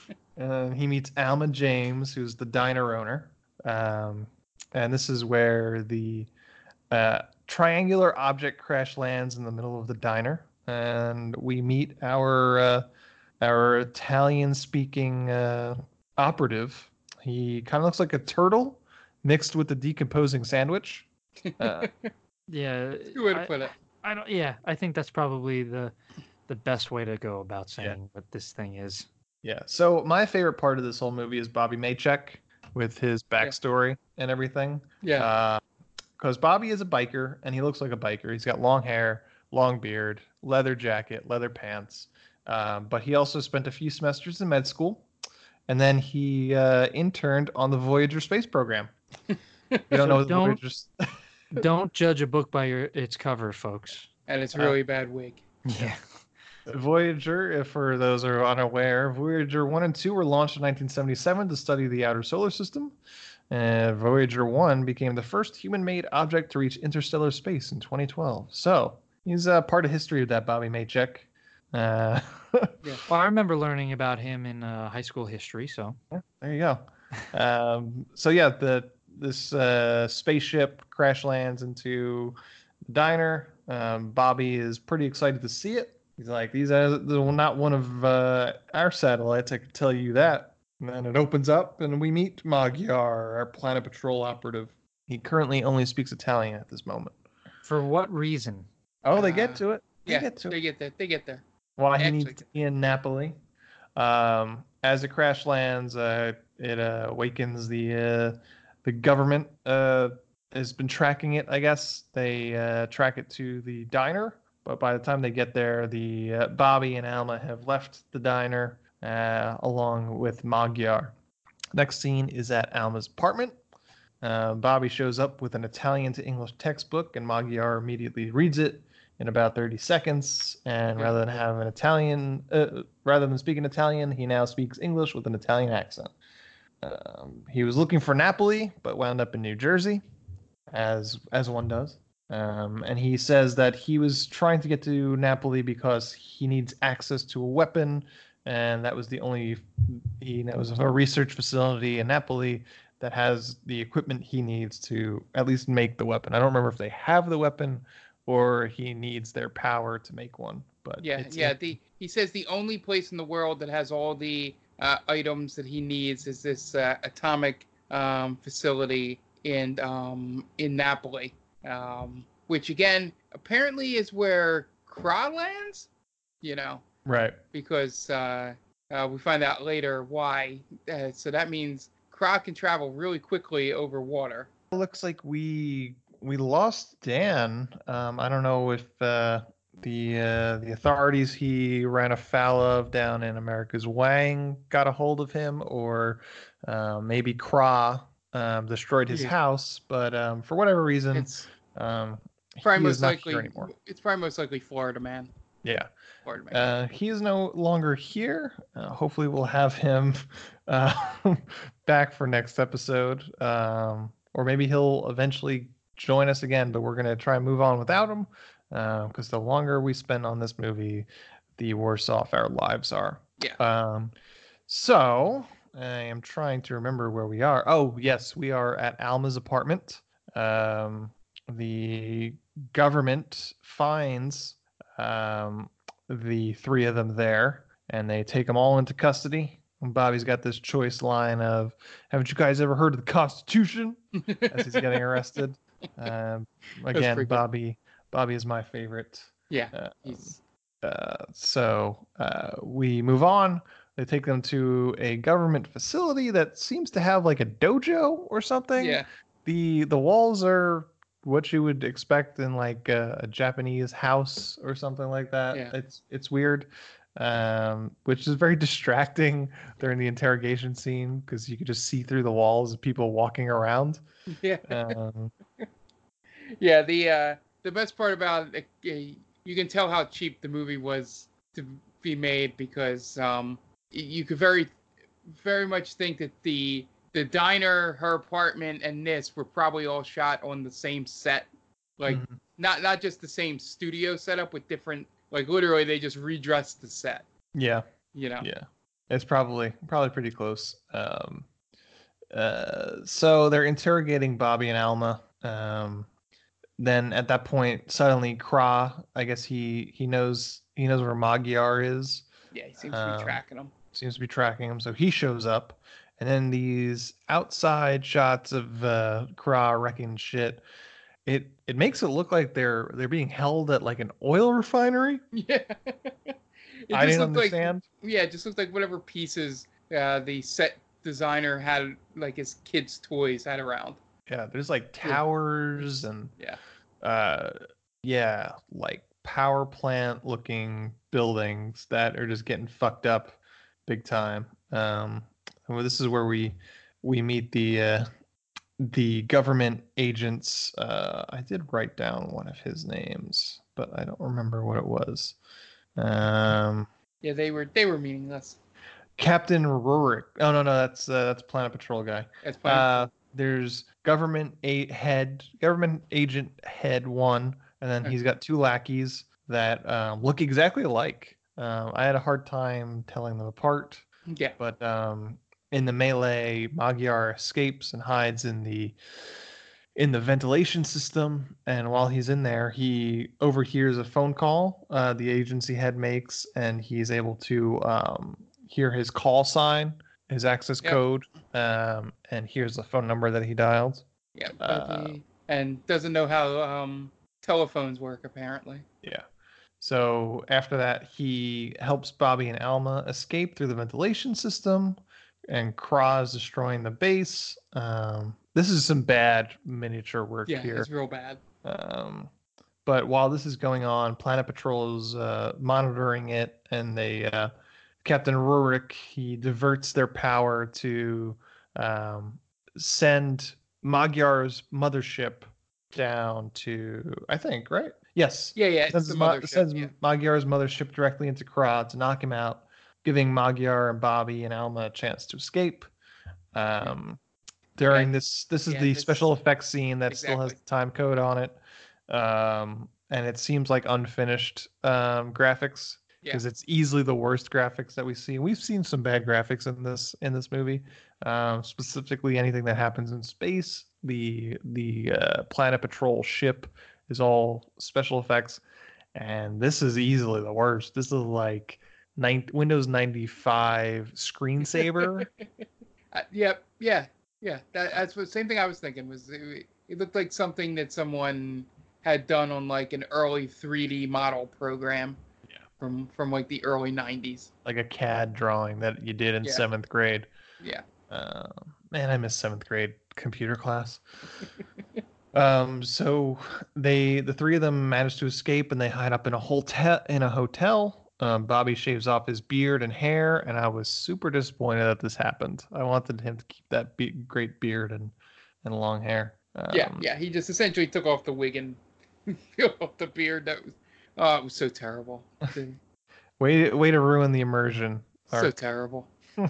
And he meets Alma James, who's the diner owner. Um, and this is where the uh, triangular object crash lands in the middle of the diner, and we meet our uh, our Italian-speaking uh, operative. He kind of looks like a turtle mixed with a decomposing sandwich. Uh, Yeah. Good way to I- put it. I don't. Yeah, I think that's probably the the best way to go about saying Yeah. what this thing is. yeah. So my favorite part of this whole movie is Bobby Maycheck with his backstory and everything. Yeah. Because Bobby is a biker, and he looks like a biker. He's got long hair, long beard, leather jacket, leather pants. Um, but he also spent a few semesters in med school, and then he uh, interned on the Voyager space program. You don't know what the Don't- Voyager's... Don't judge a book by your its cover, folks. And it's a really bad wig. Yeah. Voyager, if for those who are unaware, Voyager one and two were launched in nineteen seventy-seven to study the outer solar system. And Voyager one became the first human-made object to reach interstellar space in twenty twelve. So he's uh, part of history of that Bobby Maycheck. Uh, Well, I remember learning about him in uh, high school history. So there you go. Um, so yeah, the this uh, spaceship crash lands into the diner. Um, Bobby is pretty excited to see it. He's like, "These are they're not one of uh, our satellites. I can tell you that." And then it opens up, and we meet Magyar, our Planet Patrol operative. He currently only speaks Italian at this moment. for what reason? Oh, they Uh, get to it. They Yeah. get to They it. get there. They get there. Why he actually needs to be in Napoli. Um, as the crash lands, uh, it uh, awakens the uh, the government. Uh, has been tracking it. I guess they uh, track it to the diner, but by the time they get there, the uh, Bobby and Alma have left the diner uh, along with Magyar. Next scene is at Alma's apartment. Uh, Bobby shows up with an Italian to English textbook, and Magyar immediately reads it in about thirty seconds. And Yeah. rather than have an Italian, uh, rather than speaking Italian, he now speaks English with an Italian accent. Um, he was looking for Napoli, but wound up in New Jersey, as as one does. Um, and he says that he was trying to get to Napoli because he needs access to a weapon, and that was the only he knows of a research facility in Napoli that has the equipment he needs to at least make the weapon. I don't remember if they have the weapon or he needs their power to make one. But Yeah, it's- yeah. The he says the only place in the world that has all the uh, items that he needs is this uh, atomic um, facility in um, in Napoli, um, which again apparently is where Kra lands. You know, right. because uh, uh, we find out later why. Uh, so that means Kra can travel really quickly over water. It looks like we we lost Dan. Um, I don't know if uh, the uh, the authorities he ran afoul of down in America's Wang got a hold of him, or uh, maybe Kra um, destroyed his Yeah. house. But um, for whatever reason, It's um, probably he is most not likely. here anymore. It's probably most likely Florida man. Yeah. Pardon me. Uh, he is no longer here. Uh, hopefully, we'll have him uh, back for next episode. Um, or maybe he'll eventually join us again, but we're going to try and move on without him because the longer we spend on this movie, the worse off our lives are. Yeah. Um, so I am trying to remember where we are. Oh, yes, we are at Alma's apartment. Um, the government finds um, the three of them there, and they take them all into custody. And Bobby's got this choice line of, "Haven't you guys ever heard of the Constitution?" as he's getting arrested. Um, again, pretty good. Bobby. Bobby is my favorite. Yeah. Uh, He's uh, so uh, we move on. They take them to a government facility that seems to have like a dojo or something. yeah. The the walls are what you would expect in like a, a Japanese house or something like that. Yeah. It's it's weird, um, which is very distracting during the interrogation scene because you could just see through the walls of people walking around. Yeah. Um, Yeah, the uh, the best part about it, uh, you can tell how cheap the movie was to be made because um, y- you could very, very much think that the the diner, her apartment, and this were probably all shot on the same set, like Mhm. not not just the same studio setup with different, like literally they just redressed the set, yeah. you know. Yeah, it's probably probably pretty close. Um, uh, so they're interrogating Bobby and Alma. Um, then at that point, suddenly Kra, I guess he he knows he knows where Magyar is. Yeah, he seems to Um, be tracking them. Seems to be tracking him, so he shows up. And then these outside shots of uh, Kra wrecking shit. It it makes it look like they're they're being held at like an oil refinery. Yeah. It I just didn't looked like- understand. Yeah, it just looked like whatever pieces uh, the set designer had, like his kids' toys had around. Yeah, there's like towers and Yeah. uh yeah, like power plant looking buildings that are just getting fucked up big time. Um well, this is where we we meet the uh the government agents. uh I did write down one of his names, but I don't remember what it was. Um Yeah, they were they were meaningless. Captain Rurik. Oh no, no, that's uh, that's Planet Patrol guy. That's fine. Uh, there's government eight head, government agent head one, and then he's got two lackeys that um, look exactly alike. Um, I had a hard time telling them apart, yeah. but um, in the melee, Magyar escapes and hides in the in the ventilation system. And while he's in there, he overhears a phone call uh, the agency head makes, and he's able to um, hear his call sign, his access Yep. code, um, and here's the phone number that he dialed. Yeah. uh, but he- and doesn't know how um, telephones work apparently. Yeah. So after that, he helps Bobby and Alma escape through the ventilation system, and Kra is destroying the base. Um, this is some bad miniature work Yeah, here. it's real bad. Um, but while this is going on, Planet Patrol is uh, monitoring it, and they uh, Captain Rurik, he diverts their power to um, send Magyar's mothership down to, I think, right? Yes. Yeah, yeah. It's Sends, the Ma- mothership. sends yeah. Magyar's mothership directly into Kra to knock him out, giving Magyar and Bobby and Alma a chance to escape. Um, during Yeah. this, this is Yeah, the this- special effects scene that still has Exactly. the time code on it, um, and it seems like unfinished um, graphics Yeah. because it's easily the worst graphics that we see. We've seen some bad graphics in this in this movie, um, specifically anything that happens in space. The the uh, Planet Patrol ship is all special effects, and this is easily the worst. This is like nine, Windows ninety-five screensaver. Uh, yep. Yeah. Yeah. That, that's what same thing I was thinking was it, it looked like something that someone had done on like an early three D model program. Yeah. From from like the early nineties. Like a C A D drawing that you did in Yeah. seventh grade. Yeah. Uh, man, I miss seventh grade computer class. um, so they, the three of them, manage to escape, and they hide up in a hotel. In a hotel, um, Bobby shaves off his beard and hair, and I was super disappointed that this happened. I wanted him to keep that be- great beard and and long hair. Um, Yeah. Yeah. He just essentially took off the wig and peeled off the beard. That was Oh, it was so terrible. way way to ruin the immersion. So terrible.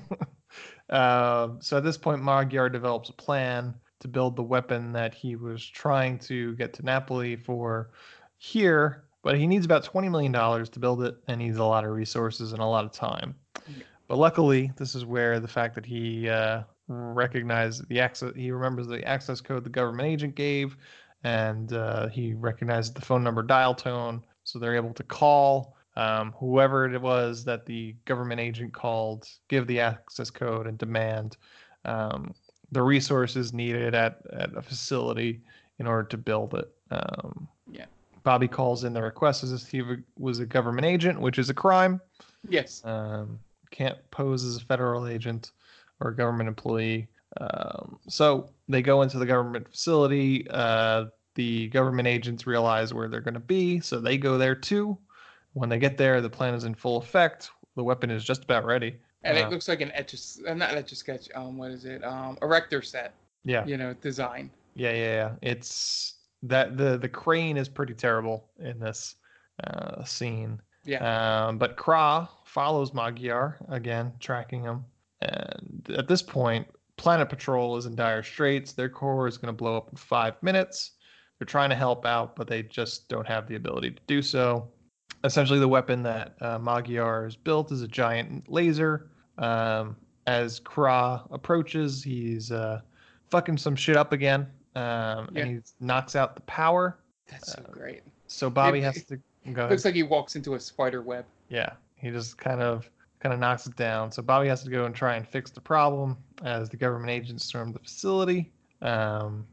uh, so at this point, Magyar develops a plan to build the weapon that he was trying to get to Napoli for here, but he needs about twenty million dollars to build it and needs a lot of resources and a lot of time. Yeah. But luckily, this is where the fact that he uh, recognized the access, he remembers the access code the government agent gave, and uh, he recognized the phone number dial tone, so they're able to call um, whoever it was that the government agent called, give the access code, and demand um, the resources needed at, at a facility in order to build it. Um, yeah. Bobby calls in the request as if he was a government agent, which is a crime. Yes. Um, can't pose as a federal agent or a government employee. Um, so they go into the government facility. Uh, the government agents realize where they're going to be, so they go there too. When they get there, the plan is in full effect. The weapon is just about ready. And uh, it looks like an etch a, not etch a sketch. Um, what is it? Um, a Rector set. Yeah. You know, design. Yeah, yeah, yeah. It's that the the crane is pretty terrible in this uh, scene. Yeah. Um, but Kra follows Magyar again, tracking him. And at this point, Planet Patrol is in dire straits. Their core is going to blow up in five minutes. They're trying to help out, but they just don't have the ability to do so. Essentially, the weapon that uh, Magyar has built is a giant laser. Um, as Kra approaches, he's uh, fucking some shit up again, um, Yeah. and he knocks out the power. That's so Uh, great. So Bobby It- has to go ahead. Looks like he walks into a spider web. Yeah, he just kind of kind of knocks it down. So Bobby has to go and try and fix the problem as the government agents storm the facility. Um,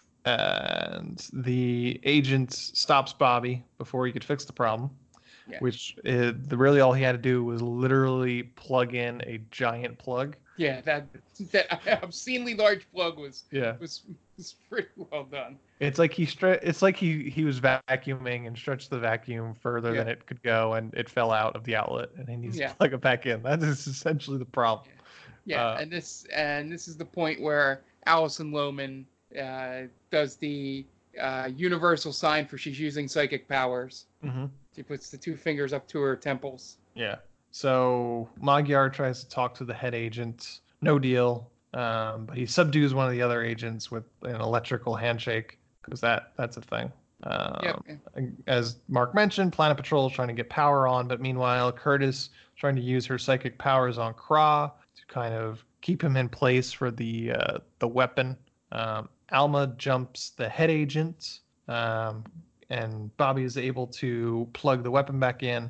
and the agent stops Bobby before he could fix the problem, Yeah. which is, the really all he had to do was literally plug in a giant plug. Yeah, that that obscenely large plug was Yeah, was was pretty well done. it's like he stre- It's like he he was vacuuming and stretched the vacuum further Yeah. than it could go, and it fell out of the outlet, and he needs Yeah. to plug it back in. That is essentially the problem. Yeah, Uh, and this and this is the point where Allison Lohman uh, does the uh, universal sign for she's using psychic powers. Mm-hmm. She puts the two fingers up to her temples. Yeah. So Magyar tries to talk to the head agent. No deal. Um, but he subdues one of the other agents with an electrical handshake, because that that's a thing. Um, Yep. As Mark mentioned, Planet Patrol is trying to get power on, but meanwhile, Curtis is trying to use her psychic powers on Kra to kind of keep him in place for the uh, the weapon. Um, Alma jumps the head agent, um, and Bobby is able to plug the weapon back in.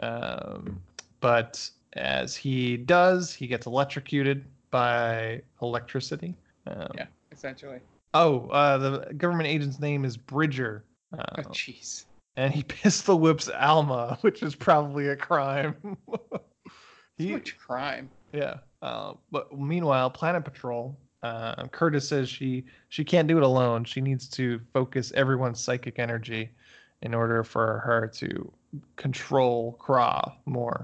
Um, but as he does, he gets electrocuted by electricity. Um, Yeah, essentially. Oh, uh, the government agent's name is Bridger. Uh, Oh, jeez. and he pistol whips Alma, which is probably a crime. So he, much crime. yeah. Uh, but meanwhile, Planet Patrol, uh, Curtis says she she can't do it alone. She needs to focus everyone's psychic energy in order for her to control Kra more.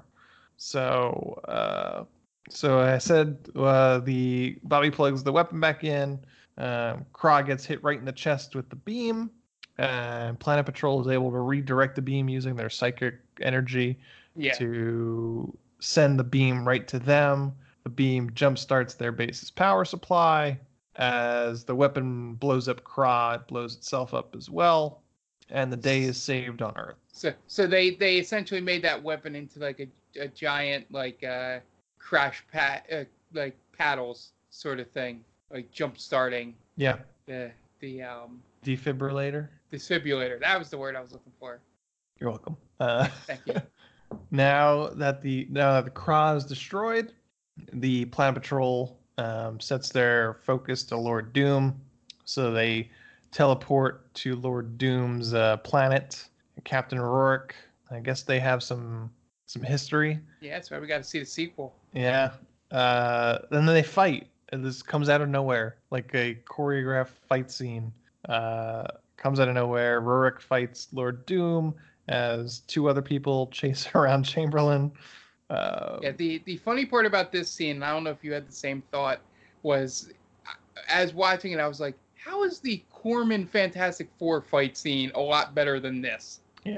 So, uh, so I said uh, the Bobby plugs the weapon back in. Um, Kra gets hit right in the chest with the beam. And Planet Patrol is able to redirect the beam using their psychic energy Yeah. to send the beam right to them. The beam jumpstarts their base's power supply. As the weapon blows up Kra, it blows itself up as well. And the day is saved on Earth. So so they they essentially made that weapon into like a, a giant like uh crash pad uh, like paddles sort of thing, like jump starting Yeah. the the um Defibrillator. defibrillator. That was the word I was looking for. You're welcome. Uh, Thank you. now that the now that the Kra is destroyed, the Planet Patrol um, sets their focus to Lord Doom. So they teleport to Lord Doom's uh, planet. Captain Rourke. I guess they have some some history. Yeah, that's why we got to see the sequel. Yeah. Uh, and then they fight. And this comes out of nowhere, like a choreographed fight scene. Uh, comes out of nowhere. Rurik fights Lord Doom as two other people chase around Chamberlain. Uh, Yeah, the the funny part about this scene, and I don't know if you had the same thought, was uh, as watching it, I was like, how is the Corman Fantastic Four fight scene a lot better than this? yeah.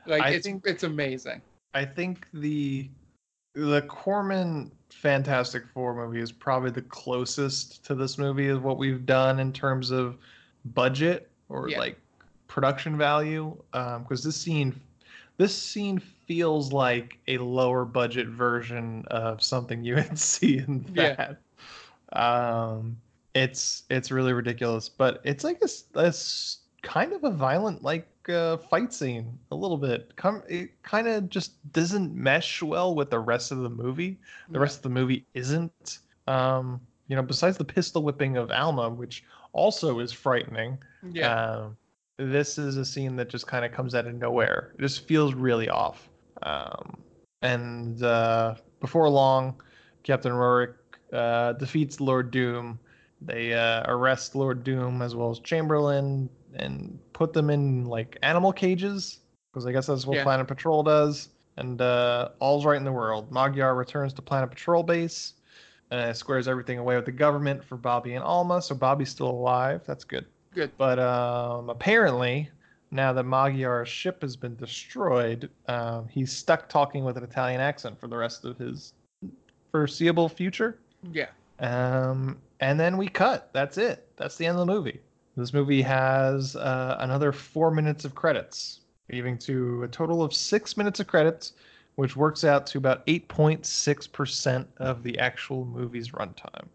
Like I it's think it's amazing. I think the the Corman Fantastic Four movie is probably the closest to this movie of what we've done in terms of budget or Yeah. like production value. Um, because this scene, this scene feels like a lower budget version of something you would see in Yeah. that. Um, it's it's really ridiculous, but it's like a, s- a s- kind of a violent like uh, fight scene a little bit. Come, it kind of just doesn't mesh well with the rest of the movie. The rest of the movie isn't. Um, you know, besides the pistol whipping of Alma, which also is frightening. Yeah. Um, this is a scene that just kind of comes out of nowhere. It just feels really off. Um, and uh, before long, Captain Rorik uh, defeats Lord Doom. They uh, arrest Lord Doom as well as Chamberlain and put them in like animal cages because I guess that's what Yeah. Planet Patrol does. And uh, all's right in the world. Magyar returns to Planet Patrol base, uh, squares everything away with the government for Bobby and Alma. So Bobby's still alive. That's good. Good. But um, apparently, now that Magyar's ship has been destroyed, um, he's stuck talking with an Italian accent for the rest of his foreseeable future. Yeah. Um, and then we cut. That's it. That's the end of the movie. This movie has uh, another four minutes of credits, leaving to a total of six minutes of credits, which works out to about eight point six percent of the actual movie's runtime.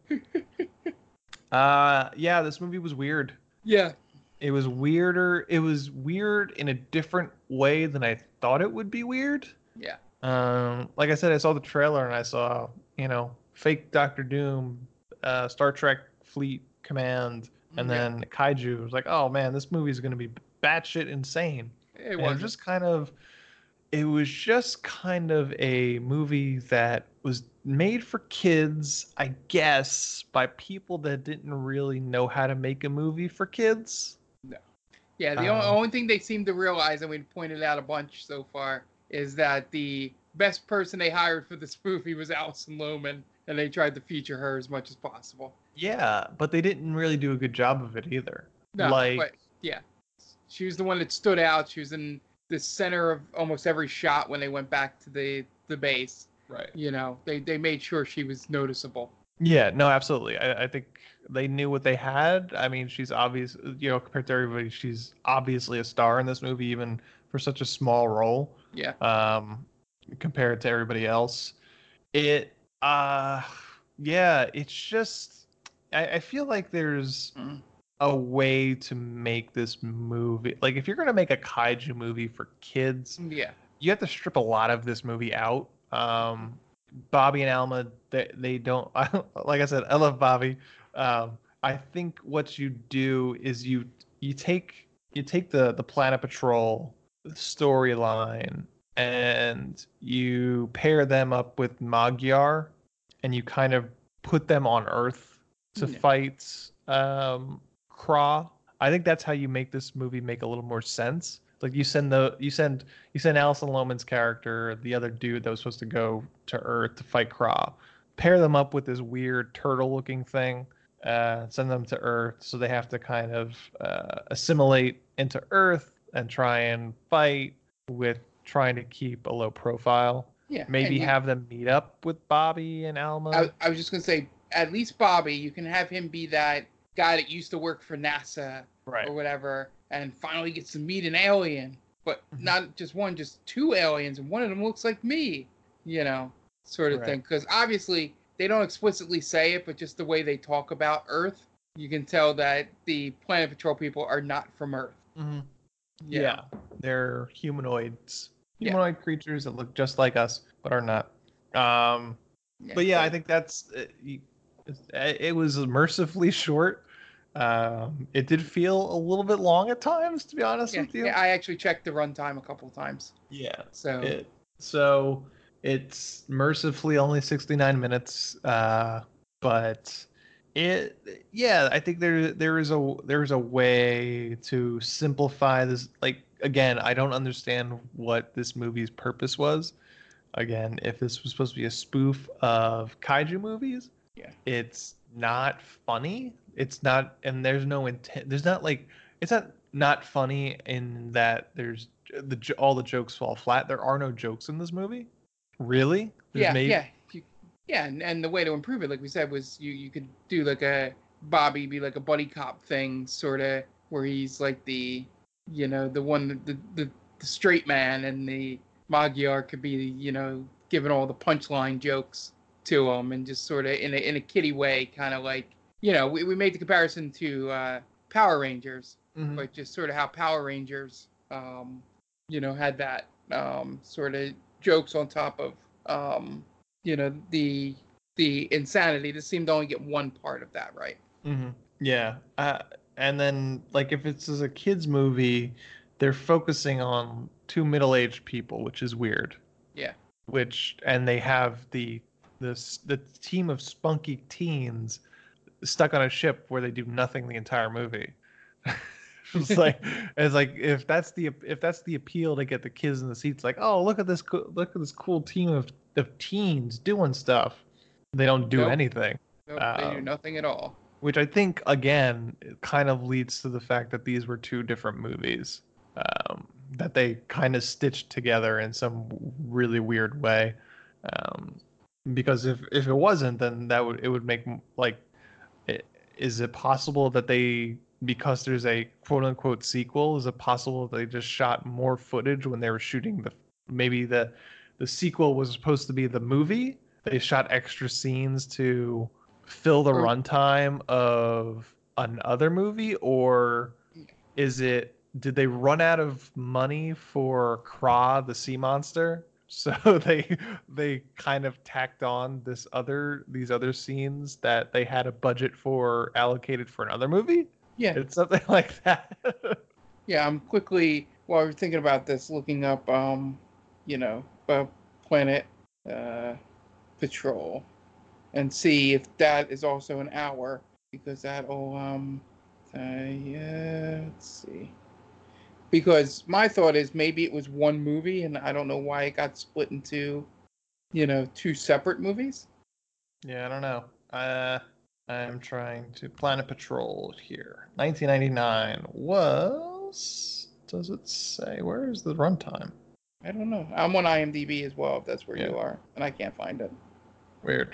uh, yeah, this movie was weird. Yeah. It was weirder. It was weird in a different way than I thought it would be weird. Yeah. Um, like I said, I saw the trailer and I saw, you know, fake Doctor Doom, uh, Star Trek Fleet Command, and Yeah. then Kaiju. I was like, oh man, this movie is going to be batshit insane. It And was it was just kind of, it was just kind of a movie that was made for kids, I guess, by people that didn't really know how to make a movie for kids. Yeah, the only, Um, only thing they seem to realize, and we've pointed out a bunch so far, is that the best person they hired for this movie was Alison Lohman, and they tried to feature her as much as possible. Yeah, but they didn't really do a good job of it either. No, like, but yeah, she was the one that stood out. She was in the center of almost every shot when they went back to the the base. right. You know, they they made sure she was noticeable. Yeah, no, absolutely. I, I think they knew what they had. I mean, she's obvious, you know, compared to everybody, she's obviously a star in this movie, even for such a small role. Yeah. Um, compared to everybody else. It, uh, yeah, it's just, I, I feel like there's Mhm. a way to make this movie. Like, if you're going to make a kaiju movie for kids, Yeah. you have to strip a lot of this movie out. Um, Bobby and Alma, they, they don't, like I said, I love Bobby. Um, I think what you do is you you take you take the the Planet Patrol storyline and you pair them up with Magyar, and you kind of put them on Earth to Yeah. fight um, Kra. I think that's how you make this movie make a little more sense. Like you send the you send you send Alison Lohman's character, the other dude that was supposed to go to Earth to fight Kra, pair them up with this weird turtle-looking thing, uh, send them to Earth, so they have to kind of uh, assimilate into Earth and try and fight with trying to keep a low profile. Yeah. Maybe and- have them meet up with Bobby and Alma. I, I was just gonna say, at least Bobby, you can have him be that guy that used to work for NASA right. or whatever, and finally gets to meet an alien, but Mhm. not just one, just two aliens, and one of them looks like me, you know, sort of Right. thing. Because obviously they don't explicitly say it, but just the way they talk about Earth, you can tell that the Planet Patrol people are not from Earth. Mhm. you Yeah. know? They're humanoids. Yeah. Humanoid creatures that look just like us, but are not. Um, Yeah. but yeah, I think that's uh, you- it, it was mercifully short. Um, it did feel a little bit long at times, to be honest Yeah, with you. yeah, I actually checked the runtime a couple of times. Yeah. So It, so it's mercifully only sixty-nine minutes, uh, but it yeah, I think there there is a there's a way to simplify this. Like again, I don't understand what this movie's purpose was. Again, if this was supposed to be a spoof of kaiju movies, Yeah. it's not funny. It's not, and there's no intent. There's not like it's not not funny in that there's the j- all the jokes fall flat. There are no jokes in this movie. Really? There's Yeah, maybe- yeah, you, yeah. And, and the way to improve it, like we said, was you you could do like a Bobby be like a buddy cop thing, sort of, where he's like the, you know, the one the the, the straight man, and the Magyar could be, you know, giving all the punchline jokes to him, and just sort of in a in a kiddie way, kind of like, you know, we, we made the comparison to uh, Power Rangers, Mhm. but just sort of how Power Rangers, um, you know, had that um, sort of jokes on top of, um, you know, the the insanity. This seemed to only get one part of that, right? Mm-hmm. Yeah. Uh, and then, like, if it's as a kids movie, they're focusing on two middle-aged people, which is weird. Yeah. Which and they have the this the team of spunky teens stuck on a ship where they do nothing the entire movie. It's like it's like if that's the if that's the appeal to get the kids in the seats, like, oh, look at this co- look at this cool team of of teens doing stuff. They don't do Nope. anything. Nope, they do Um, nothing at all. Which I think, again, it kind of leads to the fact that these were two different movies um, that they kind of stitched together in some really weird way. Um, because if, if it wasn't, then that would it would make like, i- is it possible that they, because there's a quote unquote sequel, is it possible they just shot more footage when they were shooting the maybe the the sequel was supposed to be the movie? They shot extra scenes to fill the Or- runtime of another movie, or is it did they run out of money for Kra the sea monster, so they they kind of tacked on this other these other scenes that they had a budget for allocated for another movie? Yeah. It's something like that. Yeah, I'm quickly, while we're thinking about this, looking up, um, you know, uh, Planet uh, Patrol, and see if that is also an hour, because that'll, um, uh, yeah, let's see. Because my thought is maybe it was one movie, and I don't know why it got split into, you know, two separate movies. Yeah, I don't know. Uh, I'm trying to Planet Patrol here. nineteen ninety-nine was. Does it say where is the runtime? I don't know. I'm on IMDb as well, if that's where Yeah. you are, and I can't find it. Weird.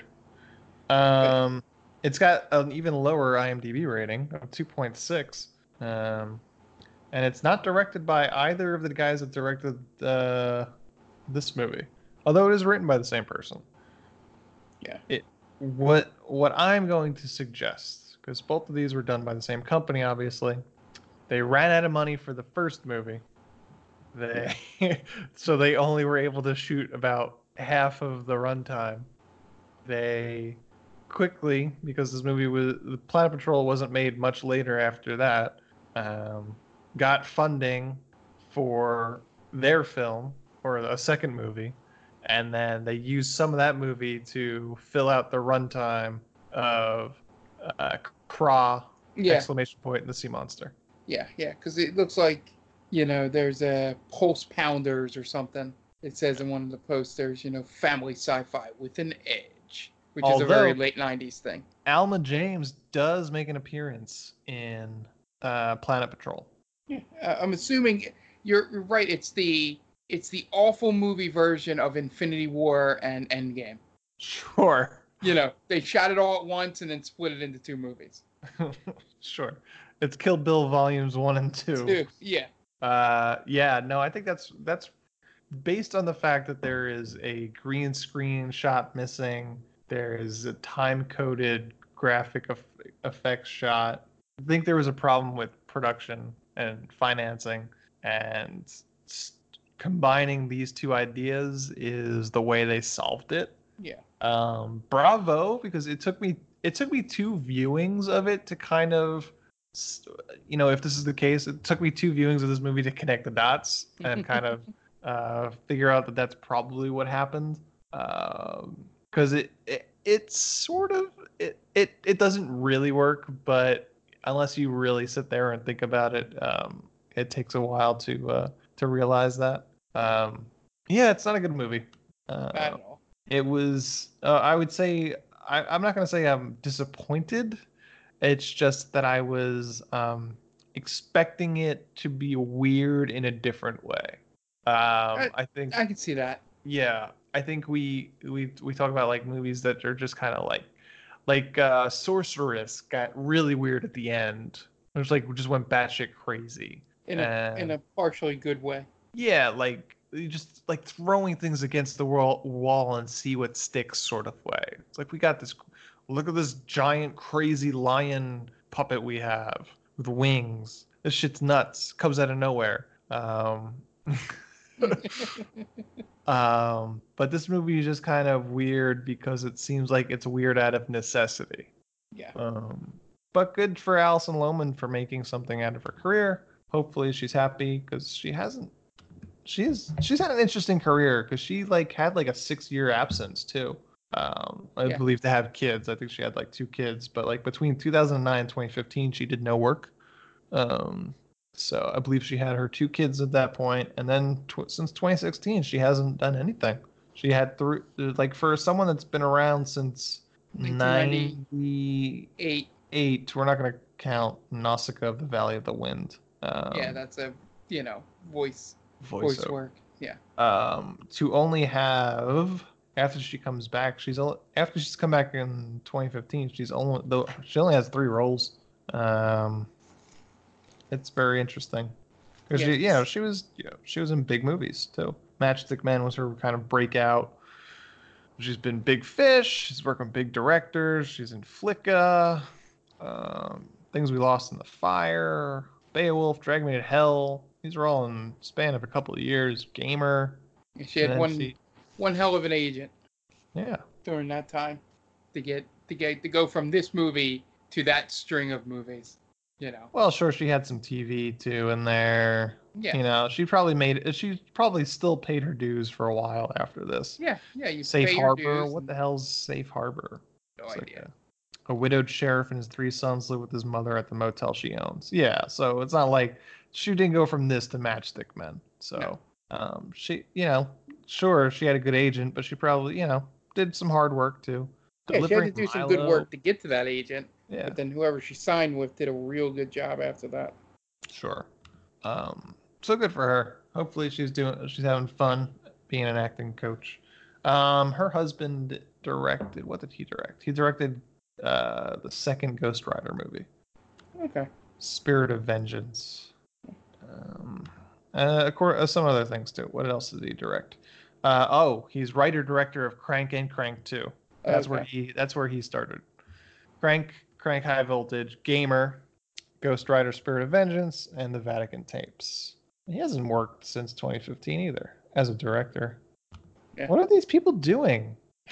Um, it's got an even lower IMDb rating of two point six. Um, and it's not directed by either of the guys that directed uh, this movie, although it is written by the same person. Yeah. It what what I'm going to suggest, because both of these were done by the same company, obviously. They ran out of money for the first movie. They so they only were able to shoot about half of the runtime. They quickly, because this movie was the Planet Patrol wasn't made much later after that, um, got funding for their film or a second movie, and then they used some of that movie to fill out the runtime of uh, Kra Yeah. exclamation point and the sea monster. Yeah, yeah, because it looks like, you know, there's a Pulse Pounders or something. It says in one of the posters, you know, family sci-fi with an edge, which is a very Although- late nineties thing. Alma James does make an appearance in uh, Planet Patrol. Yeah, uh, I'm assuming you're, you're right. It's the it's the awful movie version of Infinity War and Endgame. Sure. You know, they shot it all at once and then split it into two movies. Sure. It's Kill Bill volumes one and two. Two, yeah. Uh, yeah, no, I think that's that's based on the fact that there is a green screen shot missing. There is a time coded graphic eff- effects shot. I think there was a problem with production and financing, and s- combining these two ideas is the way they solved it. Yeah. Um, bravo, because it took me it took me two viewings of it to kind of, s- you know, if this is the case, it took me two viewings of this movie to connect the dots and kind of uh, figure out that that's probably what happened. Because it, it it's sort of it, it it doesn't really work, but unless you really sit there and think about it, um, it takes a while to uh, to realize that. Um, yeah, it's not a good movie. Uh, Bad at all. it was uh, I would say I, I'm not going to say I'm disappointed. It's just that I was um, expecting it to be weird in a different way. Um, I think I can see that. Yeah, I think we we we talk about like movies that are just kind of like like uh Sorceress got really weird at the end. It was like we just went batshit crazy. In a And- in a partially good way. Yeah, like you just like throwing things against the wall, wall and see what sticks sort of way. It's like we got this. Look at this giant crazy lion puppet we have with wings. This shit's nuts. Comes out of nowhere. Um, um, but this movie is just kind of weird because it seems like it's weird out of necessity. Yeah. Um, but good for Alison Lohman for making something out of her career. Hopefully she's happy because she hasn't. She's she's had an interesting career because she like had like a six year absence too. Um, I Yeah. believe to have kids. I think she had like two kids, but like between two thousand nine and twenty fifteen, she did no work. Um, so I believe she had her two kids at that point, and then tw- since twenty sixteen, she hasn't done anything. She had three, like for someone that's been around since nineteen ninety. ninety-eight, Eight. we're not going to count Nausicaa of the Valley of the Wind. Um, Yeah, that's a you know voice voice voiceover. work. Yeah. Um, to only have after she comes back, she's only, after she's come back in twenty fifteen. She's only though she only has three roles. Um, it's very interesting because she, you know, she was you know, she was in big movies too. Matchstick Men was her kind of breakout. She's been Big Fish. She's working with big directors. She's in Flicka. Um, Things We Lost in the Fire. Beowulf, Drag Me to Hell. These are all in the span of a couple of years. Gamer. She had and then one she- one hell of an agent yeah. during that time to get to get to go from this movie to that string of movies. You know. Well, sure, she had some T V too in there. Yeah. You know, she probably made she probably still paid her dues for a while after this. Yeah. Yeah. You Safe pay your Harbor. dues What and- the hell's Safe Harbor? No It's like idea. a, a widowed sheriff and his three sons live with his mother at the motel she owns. Yeah, so it's not like she didn't go from this to Matchstick Men. So, No. um, she, you know, sure, she had a good agent, but she probably, you know, did some hard work too. Yeah, she had to Delivering do some good Milo. work to get to that agent. Yeah, But then whoever she signed with did a real good job after that. sure. Um, so good for her. Hopefully, she's doing, she's having fun being an acting coach. Um, her husband directed. What did he direct? He directed uh, the second Ghost Rider movie. Okay. Spirit of Vengeance. Um, uh, of course, uh, some other things too. What else did he direct? Uh, oh, he's writer director of Crank and Crank two. That's where Okay. he. That's where he started. Crank, Crank High Voltage, Gamer, Ghost Rider: Spirit of Vengeance, and the Vatican Tapes. He hasn't worked since twenty fifteen either as a director. Yeah. What are these people doing?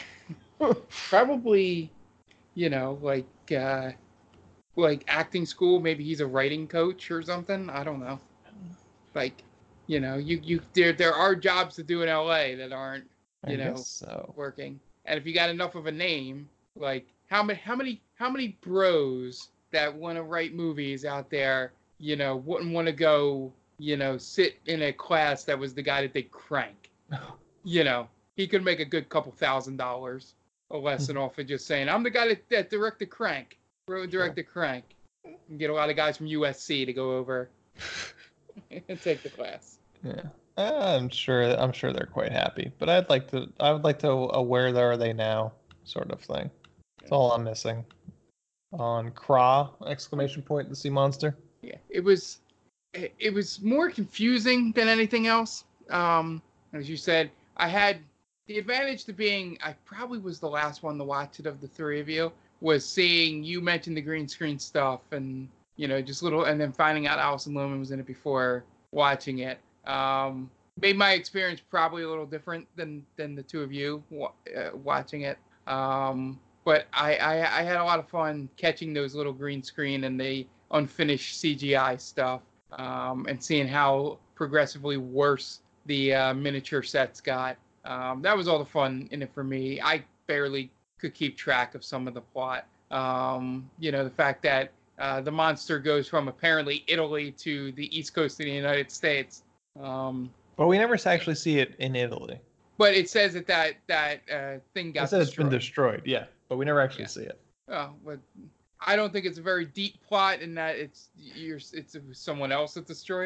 Probably, you know, like uh, like acting school. Maybe he's a writing coach or something. I don't know. Like, you know, you you there there are jobs to do in L A that aren't I you know guess so. working. And if you got enough of a name, like how many how many how many bros that want to write movies out there, you know, wouldn't want to go, you know, sit in a class that was the guy that they crank. You know, he could make a good couple thousand dollars a lesson off of just saying, I'm the guy that, that directed Crank, wrote and directed Crank. And get a lot of guys from U S C to go over and take the class. Yeah, Uh, I'm sure. I'm sure they're quite happy. But I'd like to. I would like to. Uh, where are they now? Sort of thing. That's all I'm missing. On Craw! Exclamation point. The sea monster. Yeah, it was it, it was more confusing than anything else. Um, as you said, I had the advantage to being I probably was the last one to watch it of the three of you. Was seeing you mention the green screen stuff and you know just little, and then finding out Alison Lohman was in it before watching it. Um, made my experience probably a little different than than the two of you wa- uh, watching it. Um, but I, I I had a lot of fun catching those little green screen and the unfinished C G I stuff, um, and seeing how progressively worse the uh, miniature sets got. Um, that was all the fun in it for me. I barely could keep track of some of the plot. Um, you know, the fact that uh, the monster goes from apparently Italy to the East Coast of the United States. Um, But we never actually see it in Italy. but it says that that, that uh, thing got It said it's been destroyed. destroyed. Yeah, but we never actually Yeah. see it. Oh, but I don't think it's a very deep plot in that it's you're it's someone else that destroyed it.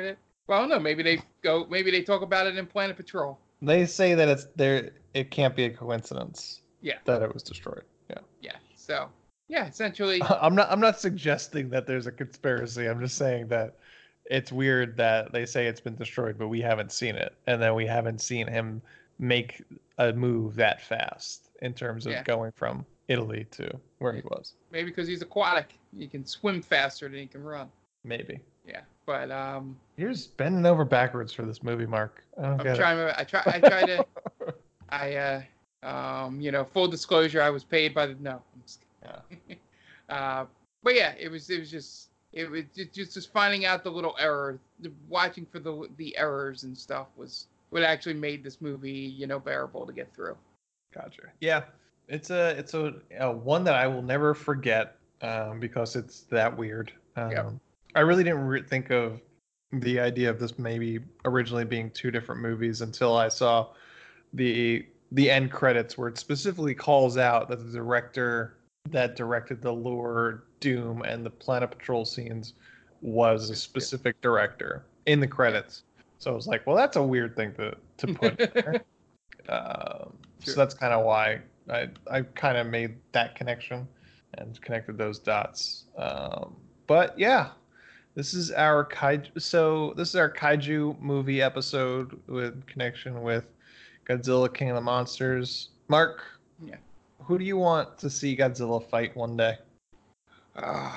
Well, no, maybe they go. Maybe they talk about it in Planet Patrol. They say that it's there. It can't be a coincidence. Yeah. That it was destroyed. Yeah. Yeah. So, yeah, essentially. I'm not. I'm not suggesting that there's a conspiracy. I'm just saying that it's weird that they say it's been destroyed, but we haven't seen it, and then we haven't seen him make a move that fast in terms of Yeah. going from Italy to where he was. Maybe because he's aquatic, he can swim faster than he can run. Maybe. Yeah, but um, You're just bending over backwards for this movie, Mark. I don't I'm get trying. To, I try. I try to. I uh, um, you know, full disclosure, I was paid by the no. I'm just it. Yeah. uh, but yeah, it was. It was just. It was just just finding out the little error, the, watching for the the errors and stuff was what actually made this movie, you know, bearable to get through. Gotcha. Yeah, it's a it's a, a one that I will never forget um, because it's that weird. Um, Yep. I really didn't re- think of the idea of this maybe originally being two different movies until I saw the the end credits where it specifically calls out that the director that directed the Lure, Doom, and the Planet Patrol scenes was a specific director in the credits. So I was like, well, that's a weird thing to to put in there. Um, Sure. So that's kind of why I I kind of made that connection and connected those dots. Um, but yeah, this is our kaiju. So this is our kaiju movie episode with connection with Godzilla, King of the Monsters. Mark, Yeah. who do you want to see Godzilla fight one day? Uh,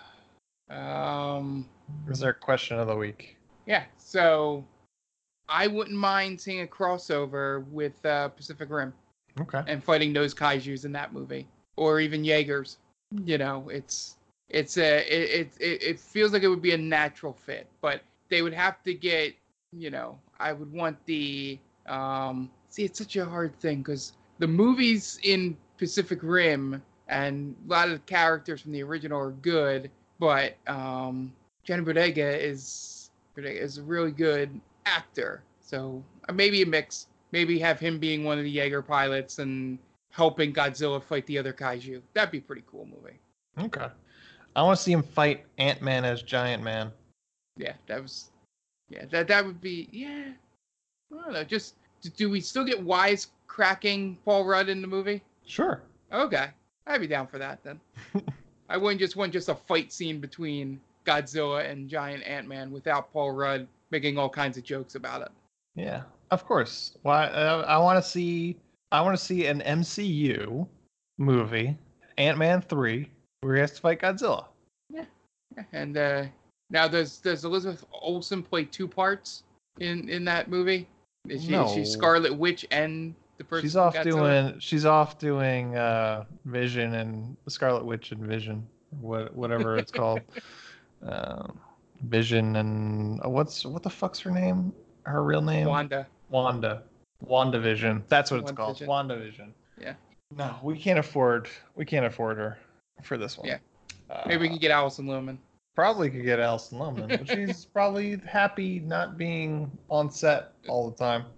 um. This is our question of the week. Yeah. So, I wouldn't mind seeing a crossover with uh, Pacific Rim Okay. and fighting those kaiju's in that movie, or even Jaegers. You know, it's it's a it, it it it feels like it would be a natural fit, but they would have to get, you know, I would want the um. See, it's such a hard thing because the movies in Pacific Rim and a lot of the characters from the original are good, but um, Johnny Bodega is Bodega is a really good actor. So uh, maybe a mix. Maybe have him being one of the Jaeger pilots and helping Godzilla fight the other kaiju. That'd be a pretty cool movie. Okay. I want to see him fight Ant-Man as Giant Man. Yeah, that was. Yeah, that that would be. Yeah, I don't know. Just do we still get wise cracking Paul Rudd in the movie? Sure. Okay, I'd be down for that then. I wouldn't just want just a fight scene between Godzilla and Giant Ant-Man without Paul Rudd making all kinds of jokes about it. Yeah, of course. Why? Uh, I want to see. I want to see an M C U movie, Ant-Man three, where he has to fight Godzilla. Yeah, and uh, now does does Elizabeth Olsen play two parts in in that movie? Is she, is she No. Scarlet Witch and the person? She's from off Godzilla? doing. She's off doing uh, Vision and Scarlet Witch and Vision, what whatever it's called. Um, Vision and uh, what's what the fuck's her name? Her real name? Wanda. Wanda. WandaVision. That's what it's called. WandaVision. WandaVision. Yeah. No, we can't afford. We can't afford her for this one. Yeah. Uh, Maybe we can get Allison Lohman. Probably could get Alison Lohman, but she's probably happy not being on set all the time.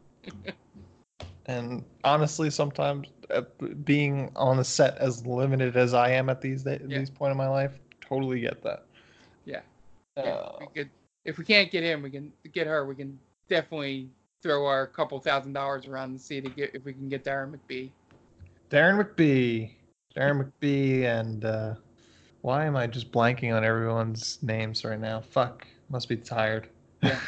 And honestly, sometimes uh, being on the set as limited as I am at these day, Yeah. these point in my life, totally get that. Yeah. Uh, Yeah, we could, if we can't get him, we can get her. We can definitely throw our couple thousand dollars around to see to get if we can get Darren McBee. Darren McBee, Darren McBee, and uh, why am I just blanking on everyone's names right now? Fuck, must be tired. Yeah.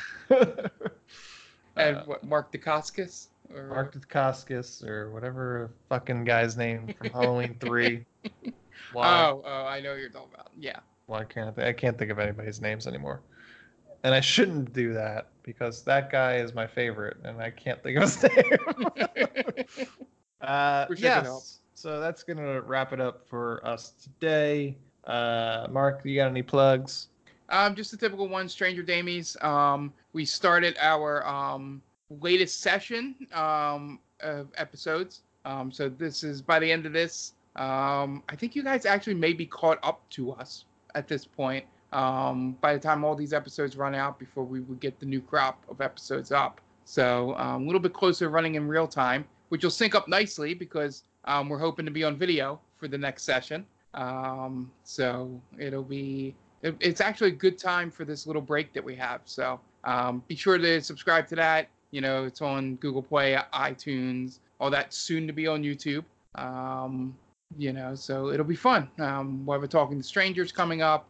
And Uh, what, Mark Dacascos? Or, Mark Dacascos or whatever fucking guy's name from Halloween three. Why? Oh, oh, I know who you're talking about. Yeah. Why can't I, th- I can't think of anybody's names anymore. And I shouldn't do that because that guy is my favorite and I can't think of his name. uh, Wish I could help. yes. So that's going to wrap it up for us today. Uh, Mark, you got any plugs? Um, just the typical one, Stranger Damies. Um, we started our um latest session um of episodes. Um, so this is by the end of this. Um, I think you guys actually may be caught up to us at this point. Um, by the time all these episodes run out, before we would get the new crop of episodes up. So um, a little bit closer running in real time, which will sync up nicely because um, we're hoping to be on video for the next session. Um, so it'll be, it, it's actually a good time for this little break that we have. So Um, be sure to subscribe to that. You know, it's on Google Play, iTunes, all that, soon to be on YouTube. Um, you know, so it'll be fun. Um, we'll have a Talking to Strangers coming up.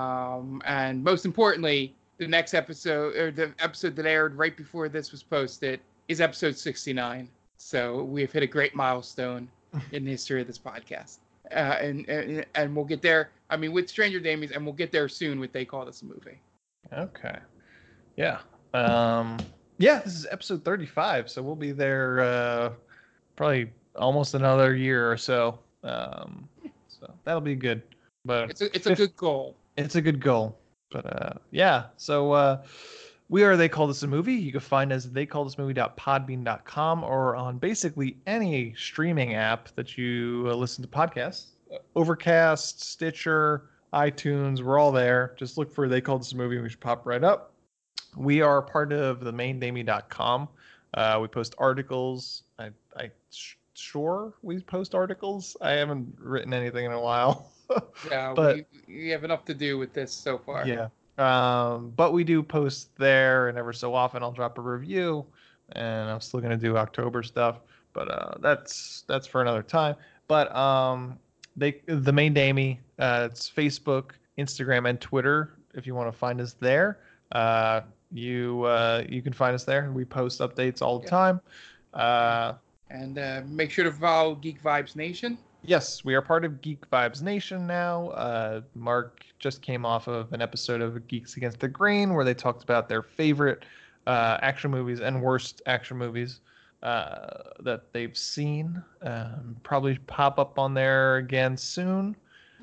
Um, and most importantly, the next episode, or the episode that aired right before this was posted, is episode sixty-nine. So we've hit a great milestone in the history of this podcast. Uh, and, and and we'll get there. I mean, with Stranger Damies, and we'll get there soon with They Call This a Movie. Okay. Yeah. Um, yeah, this is episode thirty-five, so we'll be there uh, probably almost another year or so. Um, so that'll be good. But it's a it's a good goal. It's a good goal. But uh, yeah, so uh, we are They Call This a Movie. You can find us at they call this movie dot podbean dot com or on basically any streaming app that you uh, listen to podcasts. Overcast, Stitcher, iTunes, we're all there. Just look for They Call This a Movie and we should pop right up. We are part of the main damie dot com. Uh, we post articles. I, I sh- sure we post articles. I haven't written anything in a while. Yeah, but we, we have enough to do with this so far. Yeah. Um, but we do post there, and every so often I'll drop a review, and I'm still gonna do October stuff, but uh, that's that's for another time. But um, they the main Damie, uh, it's Facebook, Instagram, and Twitter. If you want to find us there, uh, you uh, you can find us there. We post updates all the Yeah. time. Uh, And uh, make sure to follow Geek Vibes Nation. Yes, we are part of Geek Vibes Nation now. Uh, Mark just came off of an episode of Geeks Against the Grain where they talked about their favorite uh, action movies and worst action movies uh, that they've seen. Um, probably pop up on there again soon.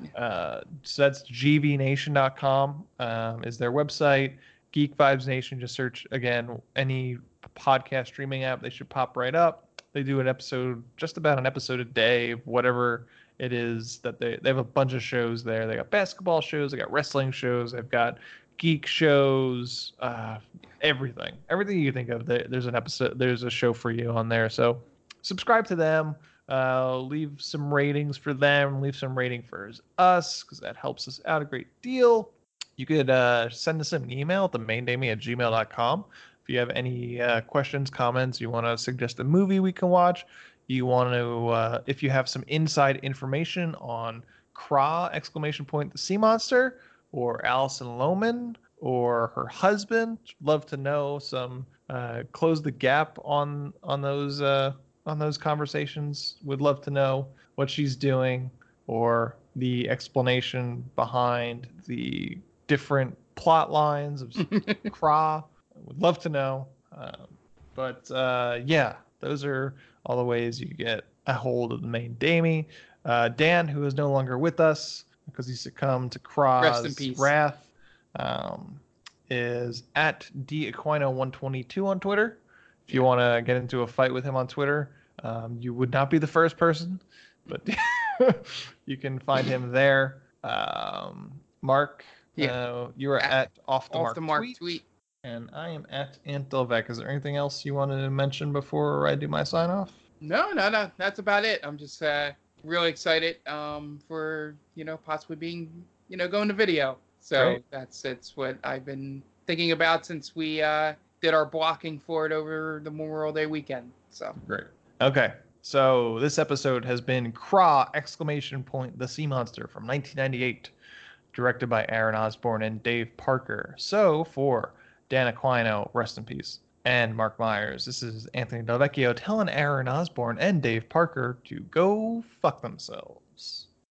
Uh, so that's g v nation dot com um, is their website. Geek Vibes Nation, just search, again, any podcast streaming app. They should pop right up. They do an episode, just about an episode a day, whatever it is that they, they have a bunch of shows there. They got basketball shows, they got wrestling shows, they've got geek shows, uh, everything, everything you think of. There's an episode, there's a show for you on there. So subscribe to them, uh, leave some ratings for them, leave some rating for us, because that helps us out a great deal. You could uh, send us an email at the main damie at gmail dot com. If you have any uh, questions, comments, you want to suggest a movie we can watch, you want to, uh, if you have some inside information on Kra, exclamation point, the sea monster, or Alison Lohman, or her husband, love to know some, uh, close the gap on on those uh, on those conversations. Would love to know what she's doing, or the explanation behind the different plot lines of Kra. Would love to know. Um, but uh, yeah, those are all the ways you get a hold of the main Damie. Uh, Dan, who is no longer with us because he succumbed to Rest in Kra's peace. wrath, um, is at D Aquino one twenty-two on Twitter. If you want to get into a fight with him on Twitter, um, you would not be the first person, but you can find him there. Um, Mark, Yeah. uh, you are At- at, Off the Off Mark, the Mark tweet. tweet. And I am at Ant Delvec. Is there anything else you wanted to mention before I do my sign off? No, no, no. That's about it. I'm just uh, really excited um, for, you know, possibly being, you know, going to video. So Great. that's it's what I've been thinking about since we uh, did our blocking for it over the Memorial Day weekend. So Great. Okay. So this episode has been Kra, exclamation point, the sea monster from nineteen ninety-eight, directed by Aaron Osborne and Dave Parker. So for Dan Aquino, rest in peace, and Mark Myers, this is Anthony Delvecchio telling Aaron Osborne and Dave Parker to go fuck themselves.